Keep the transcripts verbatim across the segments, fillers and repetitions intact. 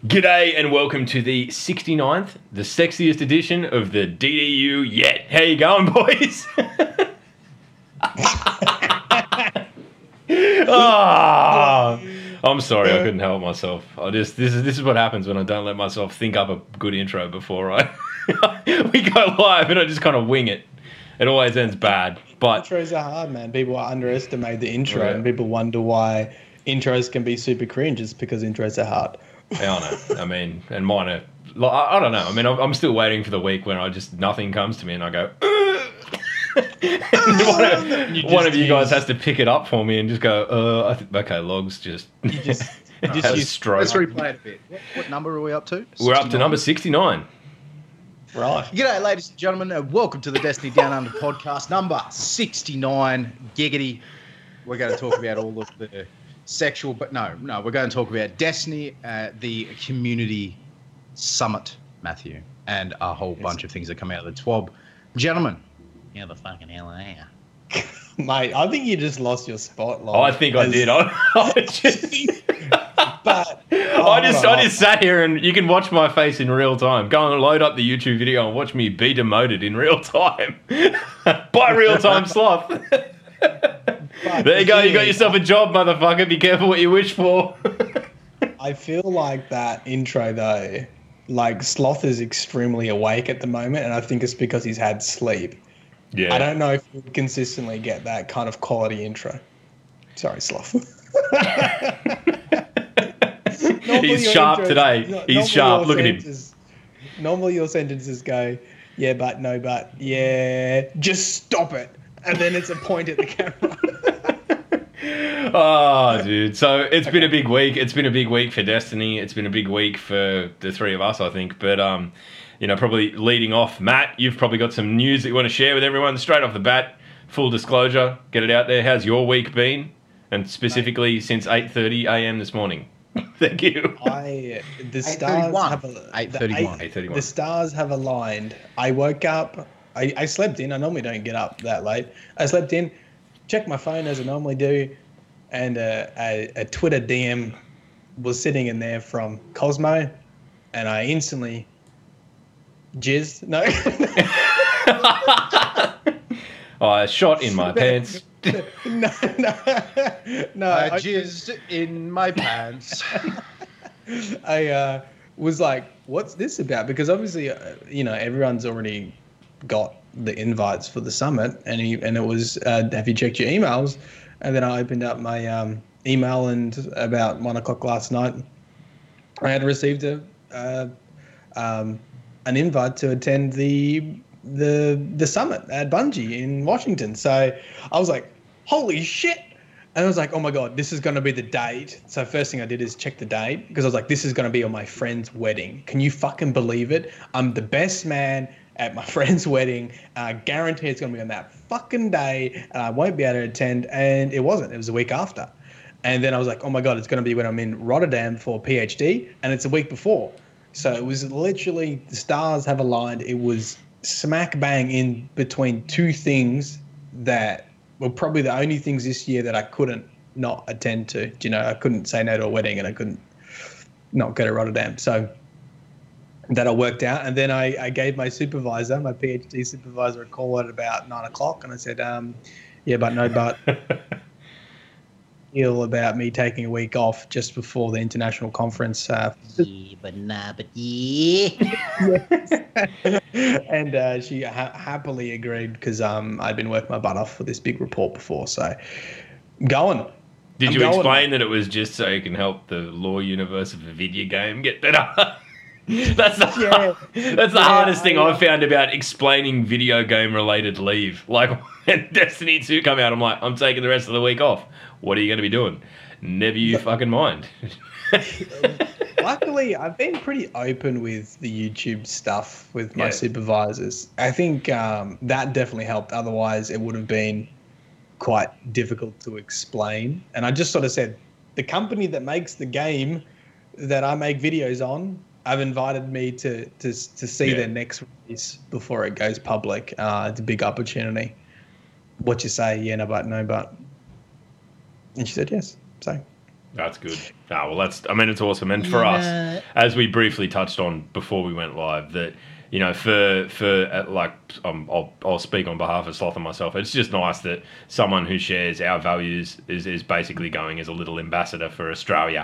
G'day and welcome to the sixty-ninth, the sexiest edition of the D D U yet. How you going, boys? Oh, I'm sorry, I couldn't help myself. I just this is this is what happens when I don't let myself think up a good intro before I we go live and I just kind of wing it. It always ends bad. But intros are hard, man. People underestimate the intro, Yeah. and people wonder why intros can be super cringe. It's because intros are hard. yeah, I know. I mean, and mine are. Like, I, I don't know. I mean, I'm, I'm still waiting for the week when I just nothing comes to me and I go. one of, You one of just you guys use- has to pick it up for me and just go. Uh, I think okay, logs just. You just, you had just a use stroke. Let's replay it a bit. What, what number are we up to? We're up to sixty-nine? number sixty-nine. right. G'day, ladies and gentlemen, and welcome to the Destiny Down Under podcast, number sixty-nine. Giggity. We're going to talk about all of the sexual, but no, no, we're going to talk about Destiny, uh, the community summit, Matthew, and a whole Yes. bunch of things that come out of the twab. Gentlemen, how the fucking hell are you? Mate, I think you just lost your spotlight. Oh, I think I did. I, I just. But I just, I just sat here and you can watch my face in real time. Go and load up the YouTube video and watch me be demoted in real time by real time sloth. There you go. You got yourself a job, motherfucker. Be careful what you wish for. I feel like that intro though, like Sloth is extremely awake at the moment, and I think it's because he's had sleep. Yeah. I don't know if you consistently get that kind of quality intro. Sorry, Sloth. Normally He's your sharp intros- today. no- He's normally sharp. your Look at him. sentences- Normally your sentences go, yeah, but, no, but, yeah, just stop it. And then it's a point at the camera. Oh, dude. So it's been a big week. It's been a big week for Destiny. It's been a big week for the three of us, I think. But, um, you know, probably leading off, Matt, you've probably got some news that you want to share with everyone straight off the bat. Full disclosure, get it out there. How's your week been? And specifically since eight thirty a.m. this morning. Thank you. I, the stars have a, eight the thirty-one. eight- eight thirty-one. The stars have aligned. I woke up. I, I slept in. I normally don't get up that late. I slept in, checked my phone as I normally do, and uh, a, a Twitter D M was sitting in there from Cosmo, and I instantly jizzed. No. I shot in my pants. no, no, no. I I- jizzed in my pants. I uh, was like, "What's this about?" Because obviously, uh, you know, everyone's already got the invites for the summit, and he, and it was, uh, "Have you checked your emails?" And then I opened up my um, email, and about one o'clock last night, I had received a uh, um, an invite to attend the the the summit at Bungie in Washington. So I was like, "Holy shit!" And I was like, oh my God, this is going to be the date. So first thing I did is check the date because I was like, this is going to be on my friend's wedding. Can you fucking believe it? I'm the best man at my friend's wedding. I guarantee it's going to be on that fucking day and I won't be able to attend. And it wasn't. It was a week after. And then I was like, oh my God, it's going to be when I'm in Rotterdam for PhD. And it's a week before. So it was literally the stars have aligned. It was smack bang in between two things that were probably the only things this year that I couldn't not attend to. You know, I couldn't say no to a wedding and I couldn't not go to Rotterdam. So that all worked out. And then I, I gave my supervisor, my PhD supervisor, a call at about nine o'clock. And I said, um, yeah, but no, but feel about me taking a week off just before the international conference. Uh, Yeah, but nah, but yeah. and uh, she ha- happily agreed because um, I'd been working my butt off for this big report before. So going. Did I'm you going. explain that it was just so you can help the law universe of a video game get better? that's the, Yeah. that's the Yeah, hardest thing I- I've found about explaining video game related leave. Like when Destiny two come out, I'm like, I'm taking the rest of the week off. What are you going to be doing? Never you fucking mind. Luckily, I've been pretty open with the YouTube stuff with my Yeah. supervisors. I think um, that definitely helped. Otherwise, it would have been quite difficult to explain. And I just sort of said, the company that makes the game that I make videos on, have invited me to to to see Yeah. their next release before it goes public. Uh, it's a big opportunity. What you say? Yeah, no, but no, but. And she said yes. So That's good. Ah, well, that's. I mean, it's awesome. And for Yeah. us, as we briefly touched on before we went live, that you know, for for uh, like, um, I'll I'll speak on behalf of Sloth and myself. It's just nice that someone who shares our values is is basically going as a little ambassador for Australia.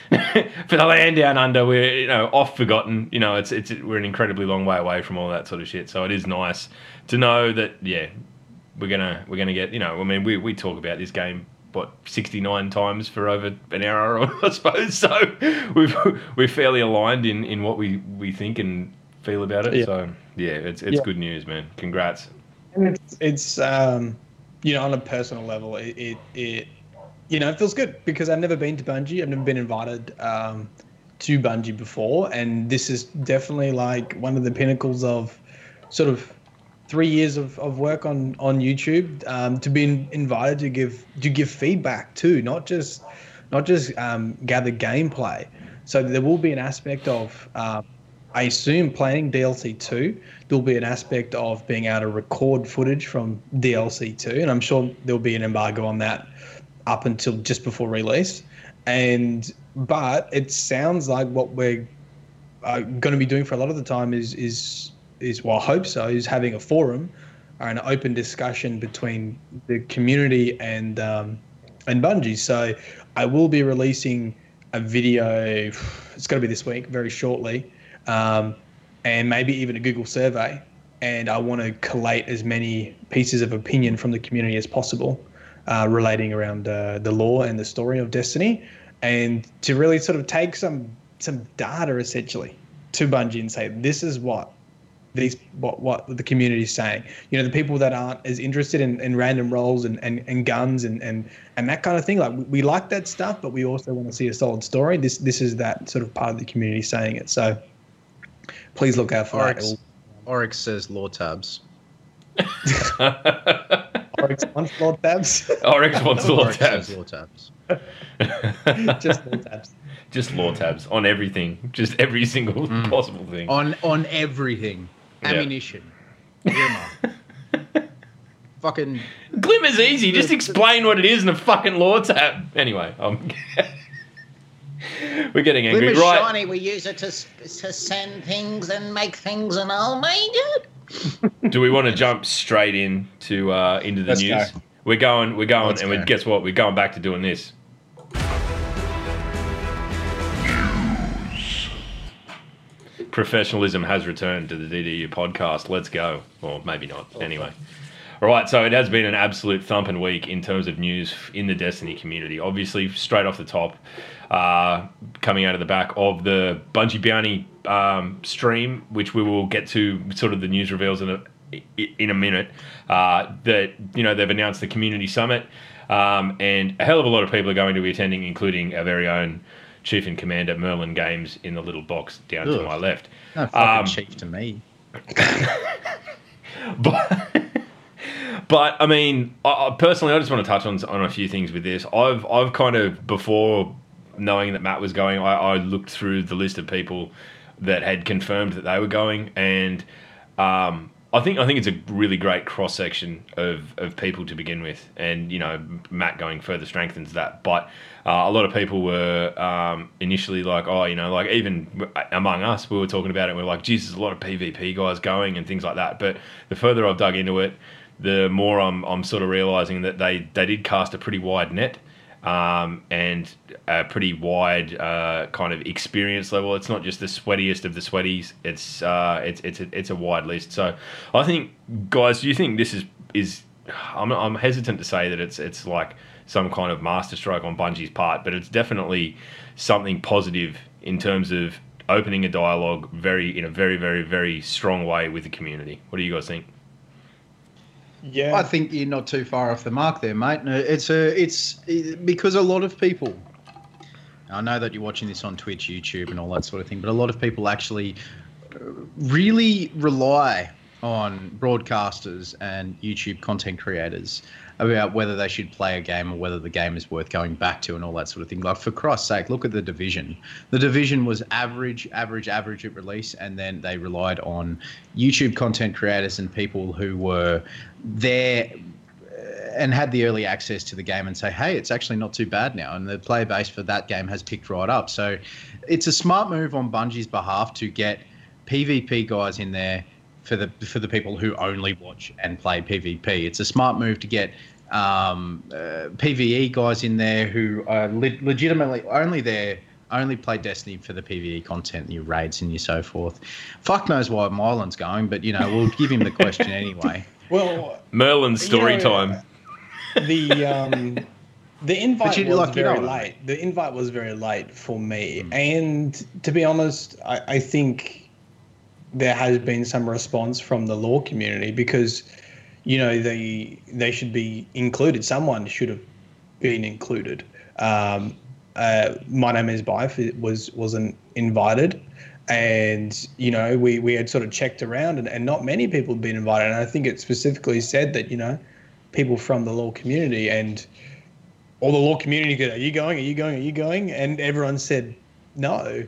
For the land down under, we're you know oft forgotten. You know, it's it's we're an incredibly long way away from all that sort of shit. So it is nice to know that yeah, we're gonna we're gonna get you know. I mean, we we talk about this game what sixty-nine times for over an hour, I suppose. So we've we're fairly aligned in, in what we, we think and feel about it. Yeah. So yeah, it's it's Yeah. good news, man. Congrats. And it's, it's um, you know, on a personal level, it, it, it, you know, it feels good because I've never been to Bungie. I've never been invited um, to Bungie before. And this is definitely like one of the pinnacles of sort of three years of, of work on, on YouTube um, to be invited to give to give feedback too, not just not just um, gather gameplay. So there will be an aspect of, uh, I assume, playing D L C two. There'll be an aspect of being able to record footage from D L C two, and I'm sure there'll be an embargo on that up until just before release. And but it sounds like what we're uh, going to be doing for a lot of the time is is is well, I hope so, is having a forum or an open discussion between the community and um, and Bungie. So I will be releasing a video. It's going to be this week, very shortly, um, and maybe even a Google survey. And I want to collate as many pieces of opinion from the community as possible, uh, relating around uh, the lore and the story of Destiny, and to really sort of take some some data essentially to Bungie and say, this is what these what what the community is saying. You know, the people that aren't as interested in, in random roles and, and, and guns and, and, and that kind of thing. Like, we, we like that stuff, but we also want to see a solid story. This this is that sort of part of the community saying it. So please look out for Oryx, that. Oryx says law tabs. Oryx wants law tabs. Oryx wants law Oryx tabs. says law tabs. Just law tabs. Just law tabs on everything. Just every single Mm. possible thing. On on everything. Yeah. Ammunition. Glimmer. Fucking Glimmer's easy. Just explain what it is in a fucking law tab. Anyway, um, we're getting angry. Glimmer's Right. shiny, we use it to, s- to send things and make things and all made it. Do we want to jump straight in to uh, into the Let's news? go. We're going. We're going, Let's and we, go. guess what? We're going back to doing this. Professionalism has returned to the D D U podcast. Let's go. Or maybe not. Anyway. All right, so it has been an absolute thumping week in terms of news in the Destiny community. Obviously, straight off the top, uh, coming out of the back of the Bungie Bounty um, stream, which we will get to sort of the news reveals in a, in a minute, uh, that, you know, they've announced the community summit, um, and a hell of a lot of people are going to be attending, including our very own Chief and Commander Merlin Games in the little box down to Ugh. my left. no fucking Um, chief to me. But, but I mean, I, I personally, I just want to touch on on a few things with this. I've I've kind of, before knowing that Matt was going, I, I looked through the list of people that had confirmed that they were going, and um, I think I think it's a really great cross section of, of people to begin with, and you know, Matt going further strengthens that. But uh, a lot of people were um, initially like, oh, you know, like even among us, we were talking about it. And we we're like, geez, there's a lot of PvP guys going and things like that. But the further I've dug into it, the more I'm I'm sort of realizing that they they did cast a pretty wide net. Um, and a pretty wide uh, kind of experience level. It's not just the sweatiest of the sweaties. It's uh, it's it's a, it's a wide list. So I think, guys, do you think this is is? I'm I'm hesitant to say that it's it's like some kind of masterstroke on Bungie's part, but it's definitely something positive in terms of opening a dialogue very in a very very very strong way with the community. What do you guys think? Yeah. I think you're not too far off the mark there, mate. No, It's a, it's it, because a lot of people. I know that you're watching this on Twitch, YouTube, and all that sort of thing, but a lot of people actually uh, really rely on broadcasters and YouTube content creators about whether they should play a game or whether the game is worth going back to and all that sort of thing. Like, for Christ's sake, look at The Division. The Division was average, average, average at release, and then they relied on YouTube content creators and people who were there and had the early access to the game and say, hey, it's actually not too bad now. And the player base for that game has picked right up. So it's a smart move on Bungie's behalf to get PvP guys in there for the for the people who only watch and play PvP. It's a smart move to get um, uh, PvE guys in there who are le- legitimately only there, only play Destiny for the PvE content, your raids and your so forth. Fuck knows why Mylan's going, but, you know, we'll give him the question anyway. Well, Merlin's story you know, time. The um, the invite you- was like, you very know- late. The invite was very late for me, mm. and to be honest, I, I think there has been some response from the law community because, you know, they they should be included. Someone should have been included. Um, uh, my name is Bife was wasn't invited. And, you know, we, we had sort of checked around and, and not many people had been invited. And I think it specifically said that, you know, people from the law community and all the law community go, are you going? Are you going? Are you going? And everyone said no.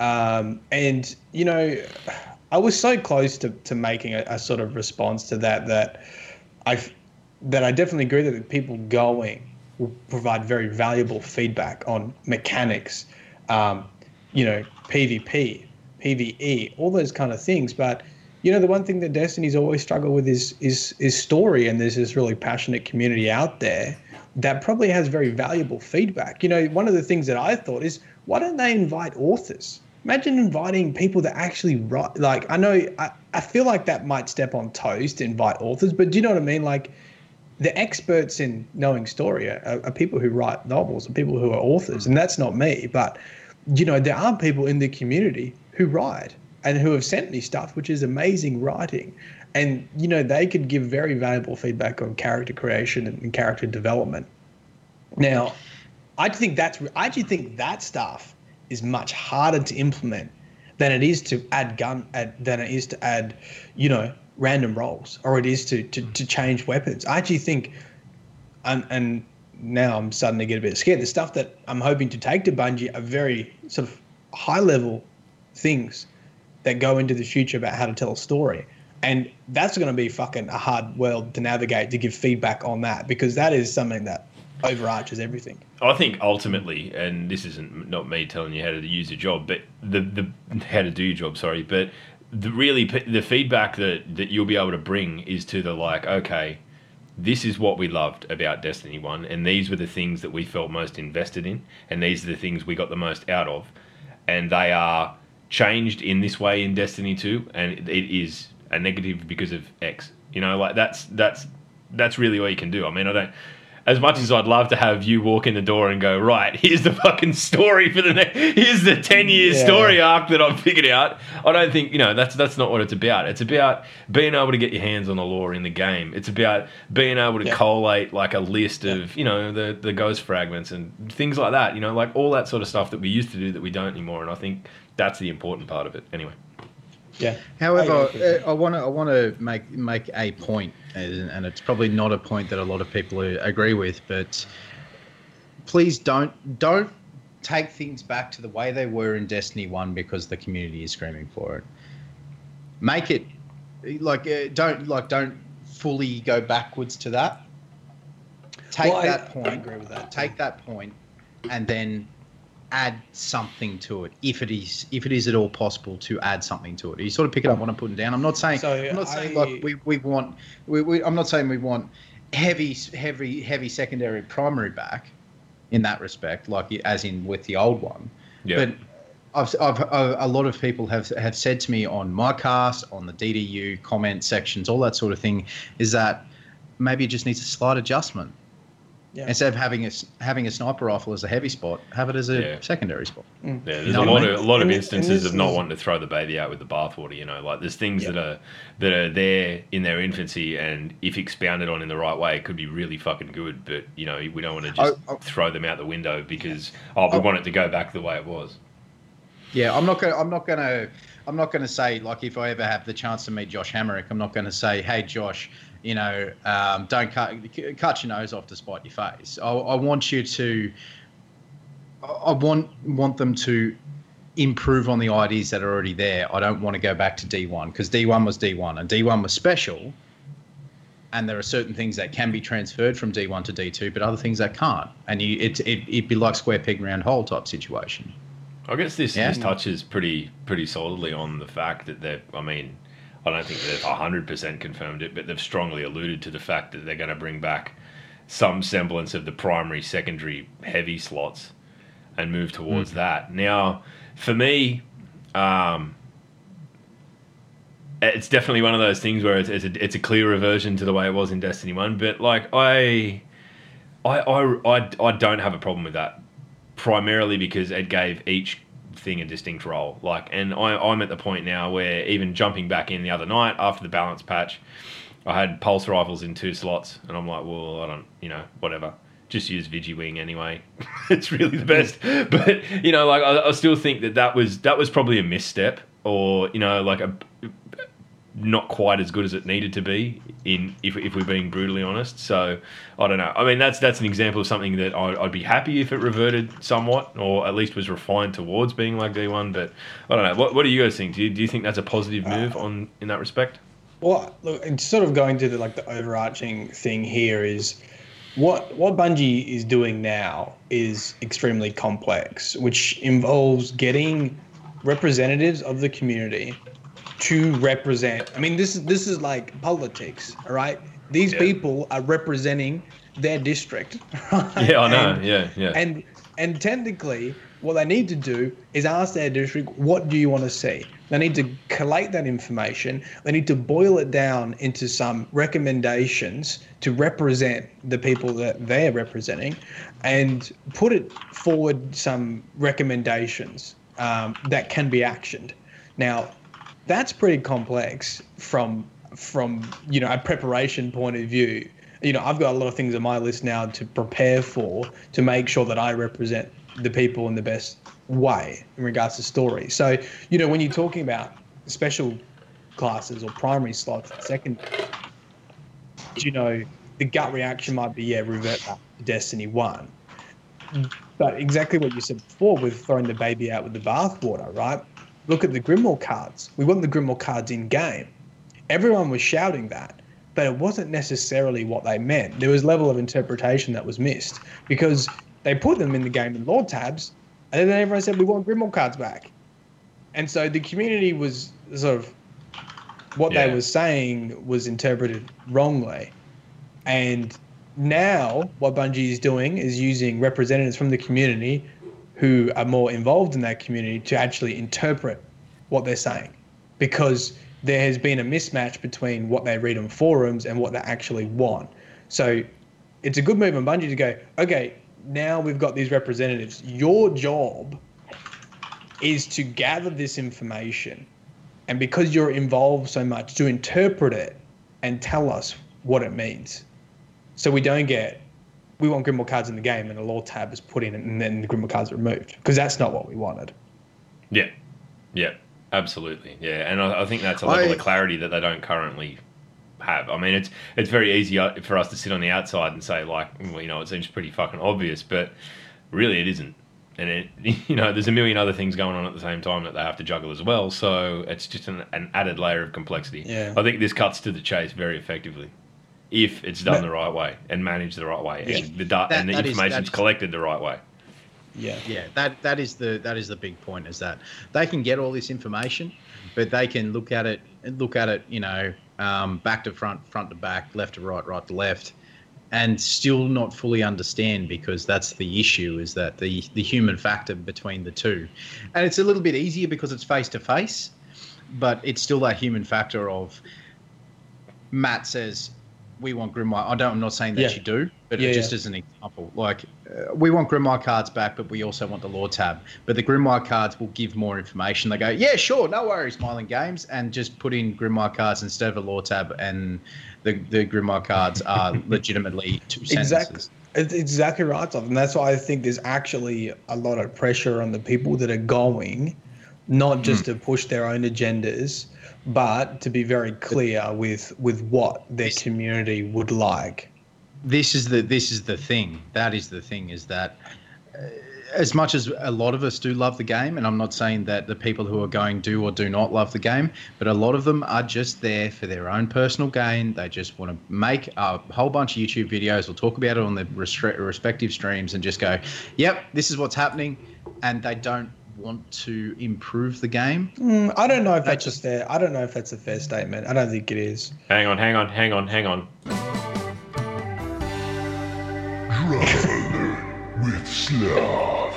Um, and, you know, I was so close to, to making a, a sort of response to that, that I that I definitely agree that the people going will provide very valuable feedback on mechanics, um, you know, PvP, PvE, all those kind of things. But, you know, the one thing that Destiny's always struggled with is is is story, and there's this really passionate community out there that probably has very valuable feedback. You know, one of the things that I thought is, why don't they invite authors? Imagine inviting people that actually write. Like, I know, I, I feel like that might step on toes to invite authors, but do you know what I mean? Like, the experts in knowing story are, are people who write novels and people who are authors, and that's not me. But, you know, there are people in the community who write and who have sent me stuff, which is amazing writing. And, you know, they could give very valuable feedback on character creation and character development. Now, I think that's, I actually think that stuff is much harder to implement than it is to add gun, add, than it is to add, you know, random rolls, or it is to, to, to change weapons. I actually think, and, and now I'm starting to get a bit scared, the stuff that I'm hoping to take to Bungie are very sort of high level things that go into the future about how to tell a story. And that's going to be fucking a hard world to navigate, to give feedback on that, because that is something that overarches everything. I think ultimately, and this isn't not me telling you how to use your job, but the the how to do your job, sorry, but the really the feedback that, that you'll be able to bring is to the like, okay, this is what we loved about Destiny one, and these were the things that we felt most invested in, and these are the things we got the most out of, and they are changed in this way in Destiny two, and it is a negative because of X. You know, like that's that's that's really all you can do. I mean, I don't. As much as I'd love to have you walk in the door and go, right, here's the fucking story for the next, here's the ten-year yeah. story arc that I've figured out. I don't think, you know, that's that's not what it's about. It's about being able to get your hands on the lore in the game. It's about being able to yeah. collate like a list yeah. of, you know, the, the ghost fragments and things like that, you know, like all that sort of stuff that we used to do that we don't anymore. And I think that's the important part of it. Anyway. Yeah. However, I want to I want to make make a point, and it's probably not a point that a lot of people agree with, but please don't don't take things back to the way they were in Destiny one because the community is screaming for it. Make it like uh, don't like don't fully go backwards to that. Take well, that I, point. I agree with that. Take that point, and then add something to it if it is if it is at all possible to add something to it. You sort of pick it up what I'm putting down. I'm not saying so I'm not I, saying like we, we want we, we I'm not saying we want heavy heavy heavy secondary primary back in that respect, like as in with the old one. Yeah. But I've, I've, I've a lot of people have have said to me on my cast, on the D D U comment sections, all that sort of thing, is that maybe it just needs a slight adjustment. Yeah. Instead of having a having a sniper rifle as a heavy spot, have it as a yeah. secondary spot. Yeah, there's you know a lot I mean? of a lot of instances of not wanting to throw the baby out with the bathwater. You know, like there's things yeah. that are that are there in their infancy, and if expounded on in the right way, it could be really fucking good. But you know, we don't want to just oh, oh, throw them out the window because oh, we oh, want it to go back the way it was. Yeah, I'm not gonna. I'm not gonna. I'm not gonna say like if I ever have the chance to meet Josh Hammerick, I'm not gonna say, hey Josh, you know, um, don't cut cut your nose off to spite your face. I, I want you to, I want want them to improve on the ideas that are already there. I don't want to go back to D one because D one was D one and D one was special. and there are certain things that can be transferred from D one to D two, but other things that can't. And you, it, it, it'd be like square peg round hole type situation. I guess this, Yeah. this touches pretty pretty solidly on the fact that they're, I mean, I don't think they've one hundred percent confirmed it, but they've strongly alluded to the fact that they're going to bring back some semblance of the primary, secondary, heavy slots and move towards mm. that. Now, for me, um, it's definitely one of those things where it's, it's, a, it's a clear reversion to the way it was in Destiny one, but like I, I, I, I, I don't have a problem with that, primarily because it gave each thing a distinct role. Like, and I, I'm at the point now where even jumping back in the other night after the balance patch, I had pulse rifles in two slots, and I'm like, well, I don't, you know, whatever. Just use Vigywing anyway. It's really the best. But you know, like I, I still think that that was that was probably a misstep, or you know, like a not quite as good as it needed to be. In if if we're being brutally honest, so I don't know. I mean, that's that's an example of something that I'd, I'd be happy if it reverted somewhat, or at least was refined towards being like D one. But I don't know. What what do you guys think? Do you, do you think that's a positive move on in that respect? Well, look, and sort of going to the like the overarching thing here is what what Bungie is doing now is extremely complex, which involves getting representatives of the community to represent. I mean, this is this is like politics, all right? These yeah. people are representing their district, right? Yeah, I know. And, yeah, yeah. And and technically, what they need to do is ask their district, what do you want to see? They need to collate that information. They need to boil it down into some recommendations to represent the people that they're representing, and put it forward some recommendations um, that can be actioned. Now, that's pretty complex from from you know a preparation point of view. You know, I've got a lot of things on my list now to prepare for, to make sure that I represent the people in the best way in regards to story. So, you know, when you're talking about special classes or primary slots, second, you know, the gut reaction might be, yeah, revert back to Destiny one. But exactly what you said before with throwing the baby out with the bathwater, right? Look at the Grimoire cards. We want the Grimoire cards in game. Everyone was shouting that, but it wasn't necessarily what they meant. There was level of interpretation that was missed, because they put them in the game in lore tabs, and then everyone said, we want Grimoire cards back. And so the community was sort of, what yeah. they were saying was interpreted wrongly. And now what Bungie is doing is using representatives from the community who are more involved in that community to actually interpret what they're saying, because there has been a mismatch between what they read on forums and what they actually want. So it's a good move on Bungie to go, okay, now we've got these representatives. Your job is to gather this information, and because you're involved so much, to interpret it and tell us what it means. So we don't get, we want Grimoire cards in the game and a lore tab is put in and then the Grimoire cards are removed, because that's not what we wanted. Yeah, yeah, absolutely. Yeah, and I, I think that's a level I, of clarity that they don't currently have. I mean, it's it's very easy for us to sit on the outside and say, like, well, you know, it seems pretty fucking obvious, but really it isn't. And it, you know, there's a million other things going on at the same time that they have to juggle as well. So it's just an, an added layer of complexity. Yeah. I think this cuts to the chase very effectively, if it's done But, the right way and managed the right way, Yeah. and the da- That- and the that is- information's that is- collected the right way. Yeah. Yeah, that that is the that is the big point, is that they can get all this information, but they can look at it look at it, you know, um, back to front, front to back, left to right, right to left, and still not fully understand, because that's the issue, is that the the human factor between the two. And it's a little bit easier because it's face to face, but it's still that human factor of, Matt says, we want Grimoire. I don't, I'm not saying that Yeah. you do, but Yeah, just yeah. as an example, like, uh, we want Grimoire cards back, but we also want the lore tab. But the Grimoire cards will give more information. They go, yeah, sure, no worries, Smiling Games, and just put in Grimoire cards instead of a lore tab, and the, the Grimoire cards are legitimately two sentences. Exactly. It's exactly right, Tom. And that's why I think there's actually a lot of pressure on the people that are going, not just to push their own agendas, but to be very clear with with what their community would like. This is the this is the thing. That is the thing, is that uh, as much as a lot of us do love the game, and I'm not saying that the people who are going do or do not love the game, but a lot of them are just there for their own personal gain. They just want to make a whole bunch of YouTube videos or talk about it on their restre- respective streams and just go, yep, this is what's happening, and they don't want to improve the game. Mm, I don't know if that's just fair. I don't know if that's a fair statement. I don't think it is. Hang on, hang on, hang on, hang on. With Slav.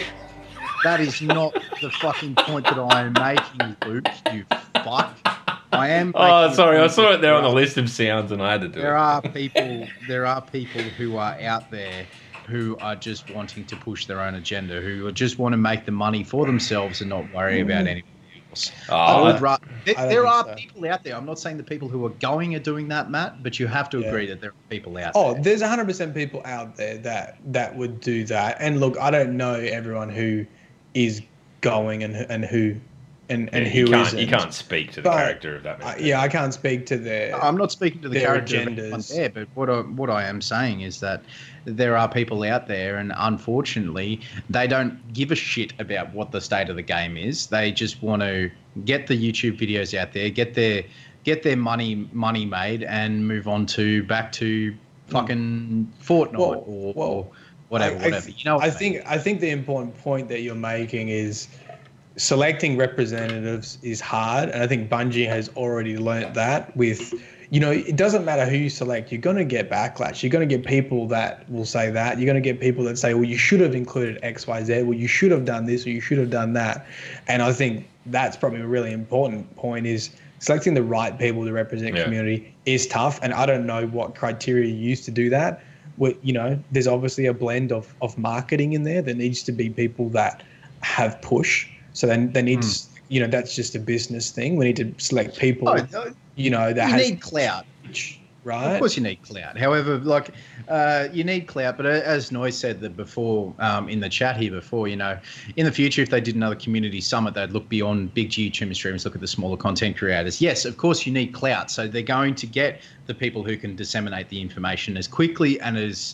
That is not the fucking point that I am making, Luke, you fuck. I am. Oh, sorry, I saw it there on the list of sounds and I had to do there it. Are people, there are people who are out there who are just wanting to push their own agenda, who just want to make the money for themselves and not worry mm. about anything else. Oh, I would ra- there I there are so. people out there. I'm not saying the people who are going are doing that, Matt, but you have to Yeah. agree that there are people out Oh, there. there's one hundred percent people out there that that would do that. And look, I don't know everyone who is going and and who and, and Yeah, who you can't, isn't. you can't speak to the But, character of that man. Uh, yeah, I can't speak to their. I'm not speaking to the their character of anyone agendas. there, but what I, what I am saying is that there are people out there, and unfortunately, they don't give a shit about what the state of the game is. They just want to get the YouTube videos out there, get their get their money money made, and move on to back to fucking Fortnite Well, or, well, or whatever, I, I whatever. th- You know, what I I mean. think I think the important point that you're making is selecting representatives is hard, and I think Bungie has already learnt that. With, you know, it doesn't matter who you select, you're going to get backlash. You're going to get people that will say that. You're going to get people that say, well, you should have included X, Y, Z. Well, you should have done this, or you should have done that. And I think that's probably a really important point, is selecting the right people to represent Yeah. community is tough. And I don't know what criteria you use to do that. Well, you know, there's obviously a blend of, of marketing in there. There needs to be people that have push. So then they need Mm. to, you know, that's just a business thing. We need to select people, Oh, no, you know, that you has need clout. right? Of course, you need clout. However, like uh, you need clout, but as Noy said that before um, in the chat here before, you know, in the future, if they did another community summit, they'd look beyond big YouTube streams, look at the smaller content creators. Yes, of course, you need clout. So they're going to get the people who can disseminate the information as quickly and as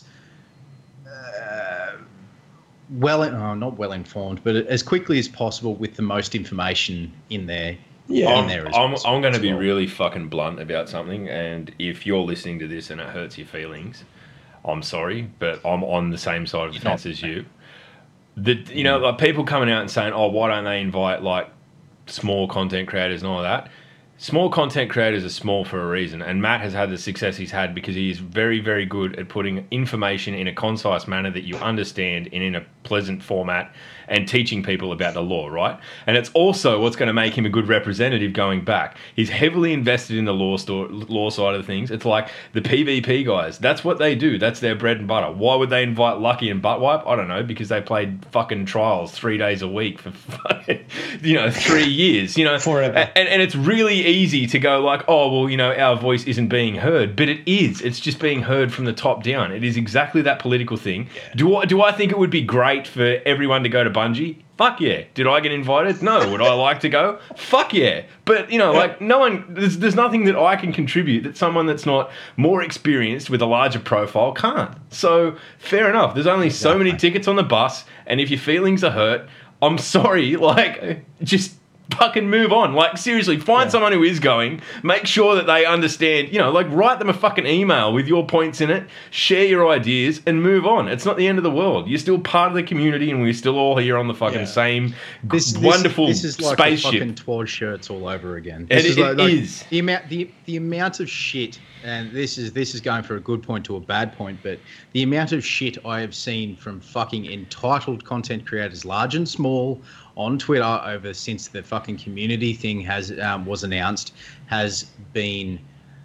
uh, well, oh, not well informed, but as quickly as possible with the most information in there. Yeah. I'm, in there as I'm, possible I'm going to as be well. really fucking blunt about something, and if you're listening to this and it hurts your feelings, I'm sorry, but I'm on the same side of the fence as you. The, you know, like people coming out and saying, oh, why don't they invite like small content creators and all of that? Small content creators are small for a reason, and Matt has had the success he's had because he is very, very good at putting information in a concise manner that you understand and in a pleasant format, and teaching people about the law, right? And it's also what's going to make him a good representative going back. He's heavily invested in the law store, law side of things. It's like the P V P guys. That's what they do. That's their bread and butter. Why would they invite Lucky and Buttwipe? I don't know, because they played fucking trials three days a week for fucking, you know, three years, you know. Forever. And, and it's really easy to go like, oh, well, you know, our voice isn't being heard. But it is. It's just being heard from the top down. It is exactly that political thing. Do I, do I think it would be great for everyone to go to Bungie? Fuck yeah. Did I get invited? No. Would I like to go? Fuck yeah. But, you know, like, no one, there's, there's nothing that I can contribute that someone that's not more experienced with a larger profile can't. So, fair enough. There's only so many tickets on the bus, and if your feelings are hurt, I'm sorry, like, just fucking move on. Like, seriously, find Yeah. someone who is going, make sure that they understand, you know, like, write them a fucking email with your points in it, share your ideas, and move on. It's not the end of the world. You're still part of the community, and we're still all here on the fucking Yeah. same This, this wonderful this is like spaceship. the fucking twelve shirts all over again. It- This it like, like is. the amount the the amount of shit, and this is this is going for a good point to a bad point, but the amount of shit I have seen from fucking entitled content creators, large and small, on Twitter over since the fucking community thing has um, was announced has been.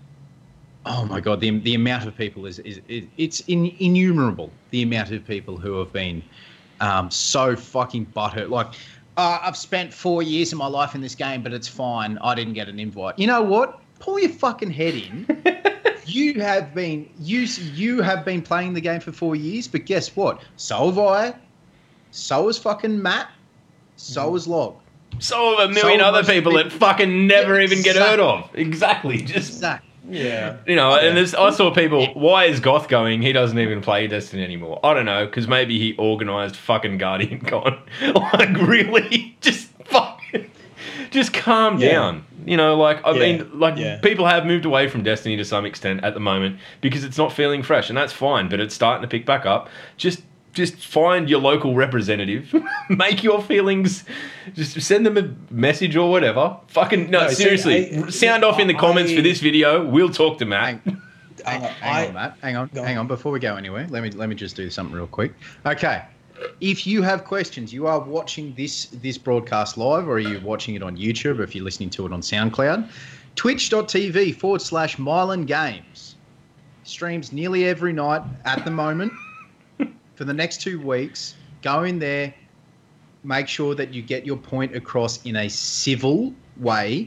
Oh my god, the the amount of people is is, is it's in, innumerable. The amount of people who have been um, so fucking butthurt. Like, uh, I've spent four years of my life in this game, but it's fine. I didn't get an invite. You know what? Pull your fucking head in. You have been you you have been playing the game for four years, but guess what? So have I. So has fucking Matt. So has Log. So have a million So other most people people- that fucking never Yeah, even get exactly. heard of. Exactly. Just Exactly. Yeah. You know, Yeah. and there's, I saw people, why is Goth going? He doesn't even play Destiny anymore. I don't know, because maybe he organised fucking Guardian Con. Like, really? Just fucking, just calm Yeah. down. You know, like, I Yeah. mean, like, Yeah. people have moved away from Destiny to some extent at the moment because it's not feeling fresh, and that's fine, but it's starting to pick back up. Just Just find your local representative, make your feelings, just send them a message or whatever. Fucking, no, No, see, seriously, I- sound off in the comments I- for this video. We'll talk to Matt. Hang, hang, Uh, hang I- on, Matt. Hang on. Go on. Hang on. Before we go anywhere, let me let me just do something real quick. Okay. If you have questions, you are watching this this broadcast live, or are you watching it on YouTube, or if you're listening to it on SoundCloud, twitch.tv forward slash Mylan Games. Streams nearly every night at the moment. For the next two weeks, go in there, make sure that you get your point across in a civil way,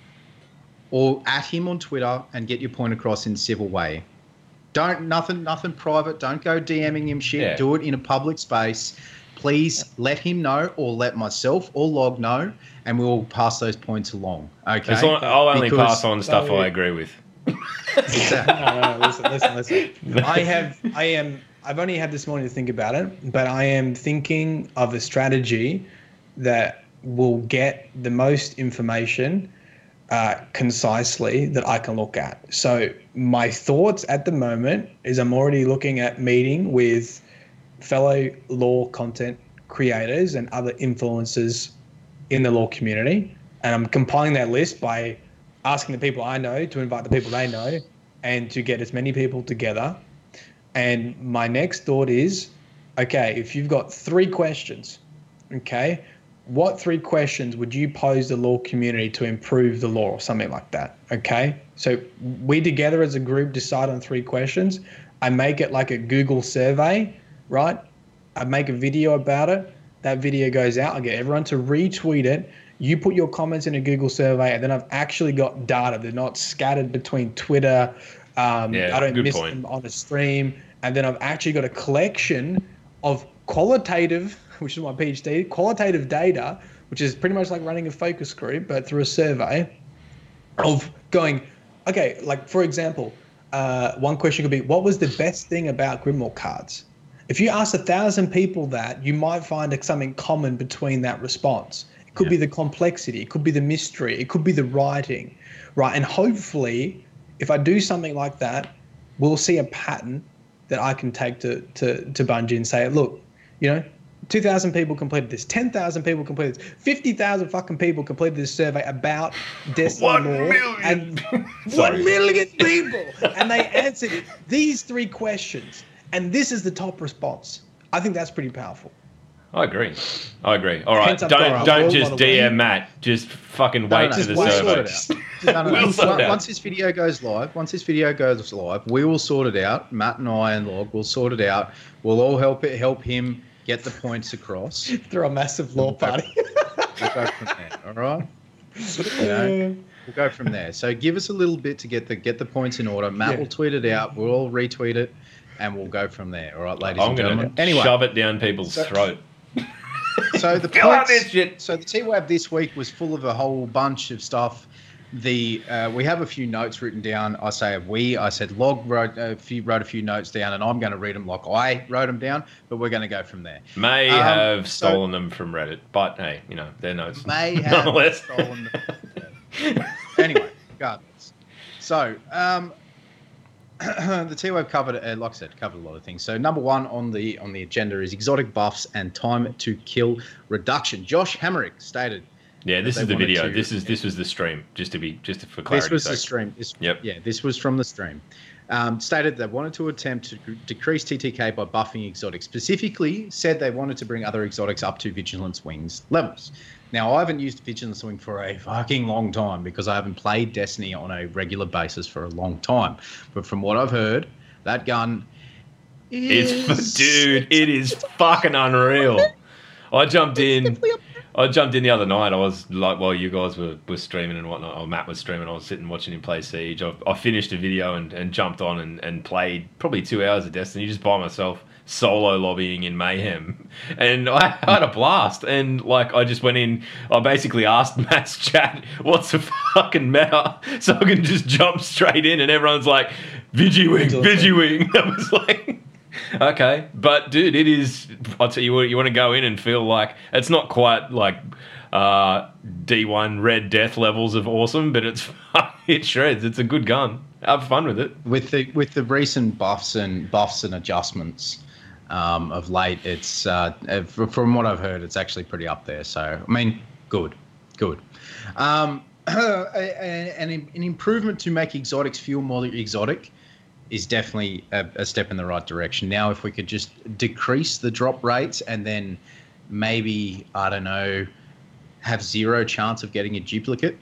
or at him on Twitter and get your point across in a civil way. Don't nothing nothing private. Don't go DMing him shit. Yeah. Do it in a public space. Please let him know, or let myself or Log know, and we'll pass those points along. Okay. As long- I'll only Because- pass on stuff So- I agree with. Exactly. No, no, no, listen, listen, listen. I have, I am, I've only had this morning to think about it, but I am thinking of a strategy that will get the most information uh, concisely that I can look at. So my thoughts at the moment is I'm already looking at meeting with fellow law content creators and other influencers in the law community, and I'm compiling that list by asking the people I know to invite the people they know and to get as many people together. And my next thought is, okay, if you've got three questions, okay, what three questions would you pose the law community to improve the law or something like that? Okay. So we together as a group decide on three questions. I make it like a Google survey, right? I make a video about it. That video goes out. I get everyone to retweet it. You put your comments in a Google survey, and then I've actually got data. They're not scattered between Twitter. Um, Yeah, I don't good miss point. them on a stream. And then I've actually got a collection of qualitative, which is my PhD, qualitative data, which is pretty much like running a focus group, but through a survey of going, okay, like for example, uh, one question could be, what was the best thing about Grimoire cards? If you ask a thousand people that, you might find something common between that response. It could Yeah. be the complexity, it could be the mystery, it could be the writing, right? And hopefully, if I do something like that, we'll see a pattern that I can take to to to Bungie and say, look, you know, two thousand people completed this, ten thousand people completed this, fifty thousand fucking people completed this survey about Destiny One Law. million. And Sorry. one million people. And they answered these three questions. And this is the top response. I think that's pretty powerful. I agree. I agree. All right, Hence I've don't got a don't role just model D M wing. Matt. Just fucking No, wait no, to no, the we'll sort survey. it out. No, no, no. We'll sort it out. Once this video goes live, once this video goes live, we will sort it out. Matt and I and Log will sort it out. We'll all help it, help him get the points across. Through a massive law party. We'll go from there. All right. You know, we'll go from there. So give us a little bit to get the get the points in order. Matt Yeah. will tweet it out. We'll all retweet it, and we'll go from there. All right, ladies I'm and gonna gentlemen. Anyway, shove it down people's So- throat. so the Fill out points, this shit. so the T WAB this week was full of a whole bunch of stuff. The uh, we have a few notes written down. I say we. I said Log wrote a few wrote a few notes down, and I'm going to read them like I wrote them down. But we're going to go from there. May Um, have so- stolen them from Reddit, but hey, you know their notes. May have Nonetheless. stolen them. Anyway, regardless. So um, the T WAB covered, uh, like I said, covered a lot of things. So number one on the on the agenda is exotic buffs and time to kill reduction. Josh Hammerick stated. Yeah, this They is the wanted video. to- This is this was the stream. Just to be just for clarity. This was the sake. stream. This, Yep. Yeah, this was from the stream. Um, stated they wanted to attempt to c- decrease T T K by buffing exotics. Specifically, said they wanted to bring other exotics up to Vigilance Wings levels. Now, I haven't used Vigilance Wing for a fucking long time because I haven't played Destiny on a regular basis for a long time. But from what I've heard, that gun is... It's dude, it is fucking unreal. I jumped in. I jumped in the other night. I was like, while you guys were, were streaming and whatnot, or Matt was streaming, I was sitting watching him play Siege. I, I finished a video and, and jumped on and, and played probably two hours of Destiny just by myself, solo lobbying in Mayhem. And I had a blast. And like, I just went in, I basically asked Matt's chat, what's the fucking meta? So I can just jump straight in and everyone's like, Vigiwing, Vigiwing. I was like... Okay, but dude, it is. I'll tell you what. You want to go in and feel like it's not quite like uh, D one Red Death levels of awesome, but it's it shreds. It's a good gun. Have fun with it. With the with the recent buffs and buffs and adjustments um, of late, it's uh, from what I've heard, it's actually pretty up there. So I mean, good, good. Um, an, an improvement to make exotics feel more exotic is definitely a, a step in the right direction. Now, if we could just decrease the drop rates and then maybe, I don't know, have zero chance of getting a duplicate.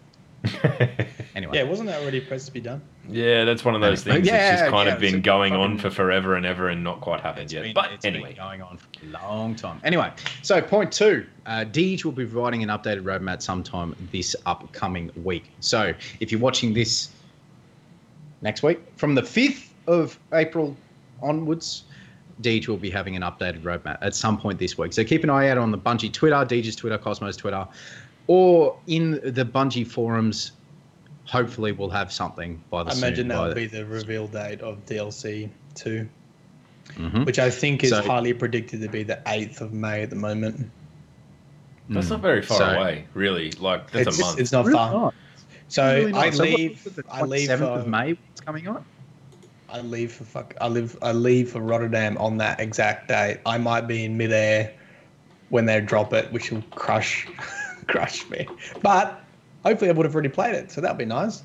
Anyway. Yeah, wasn't that already supposed to be done? Yeah, that's one of those things Yeah, that's just kind yeah, of been it's going fucking- on for forever and ever and not quite happened yet. Been- But it's anyway. been going on for a long time. Anyway, so point two, uh, Deej will be providing an updated roadmap sometime this upcoming week. So if you're watching this next week, from the fifth of April onwards, Deej will be having an updated roadmap at some point this week. So keep an eye out on the Bungie Twitter, Deej's Twitter, Cosmo's Twitter, or in the Bungie forums. Hopefully we'll have something by the I soon, imagine that by will the- be the reveal date of D L C two, Mhm. which I think is So- highly predicted to be the eighth of May at the moment. That's not very far So- away, really. Like, that's It's, a month. it's not Really far. nice. So Really I nice. So what- leave. the I leave. twenty-seventh of For, May. What's coming on? I leave for fuck. I live. I leave for Rotterdam on that exact date. I might be in midair when they drop it, which will crush, crush me. But hopefully, I would have already played it, so that'll be nice.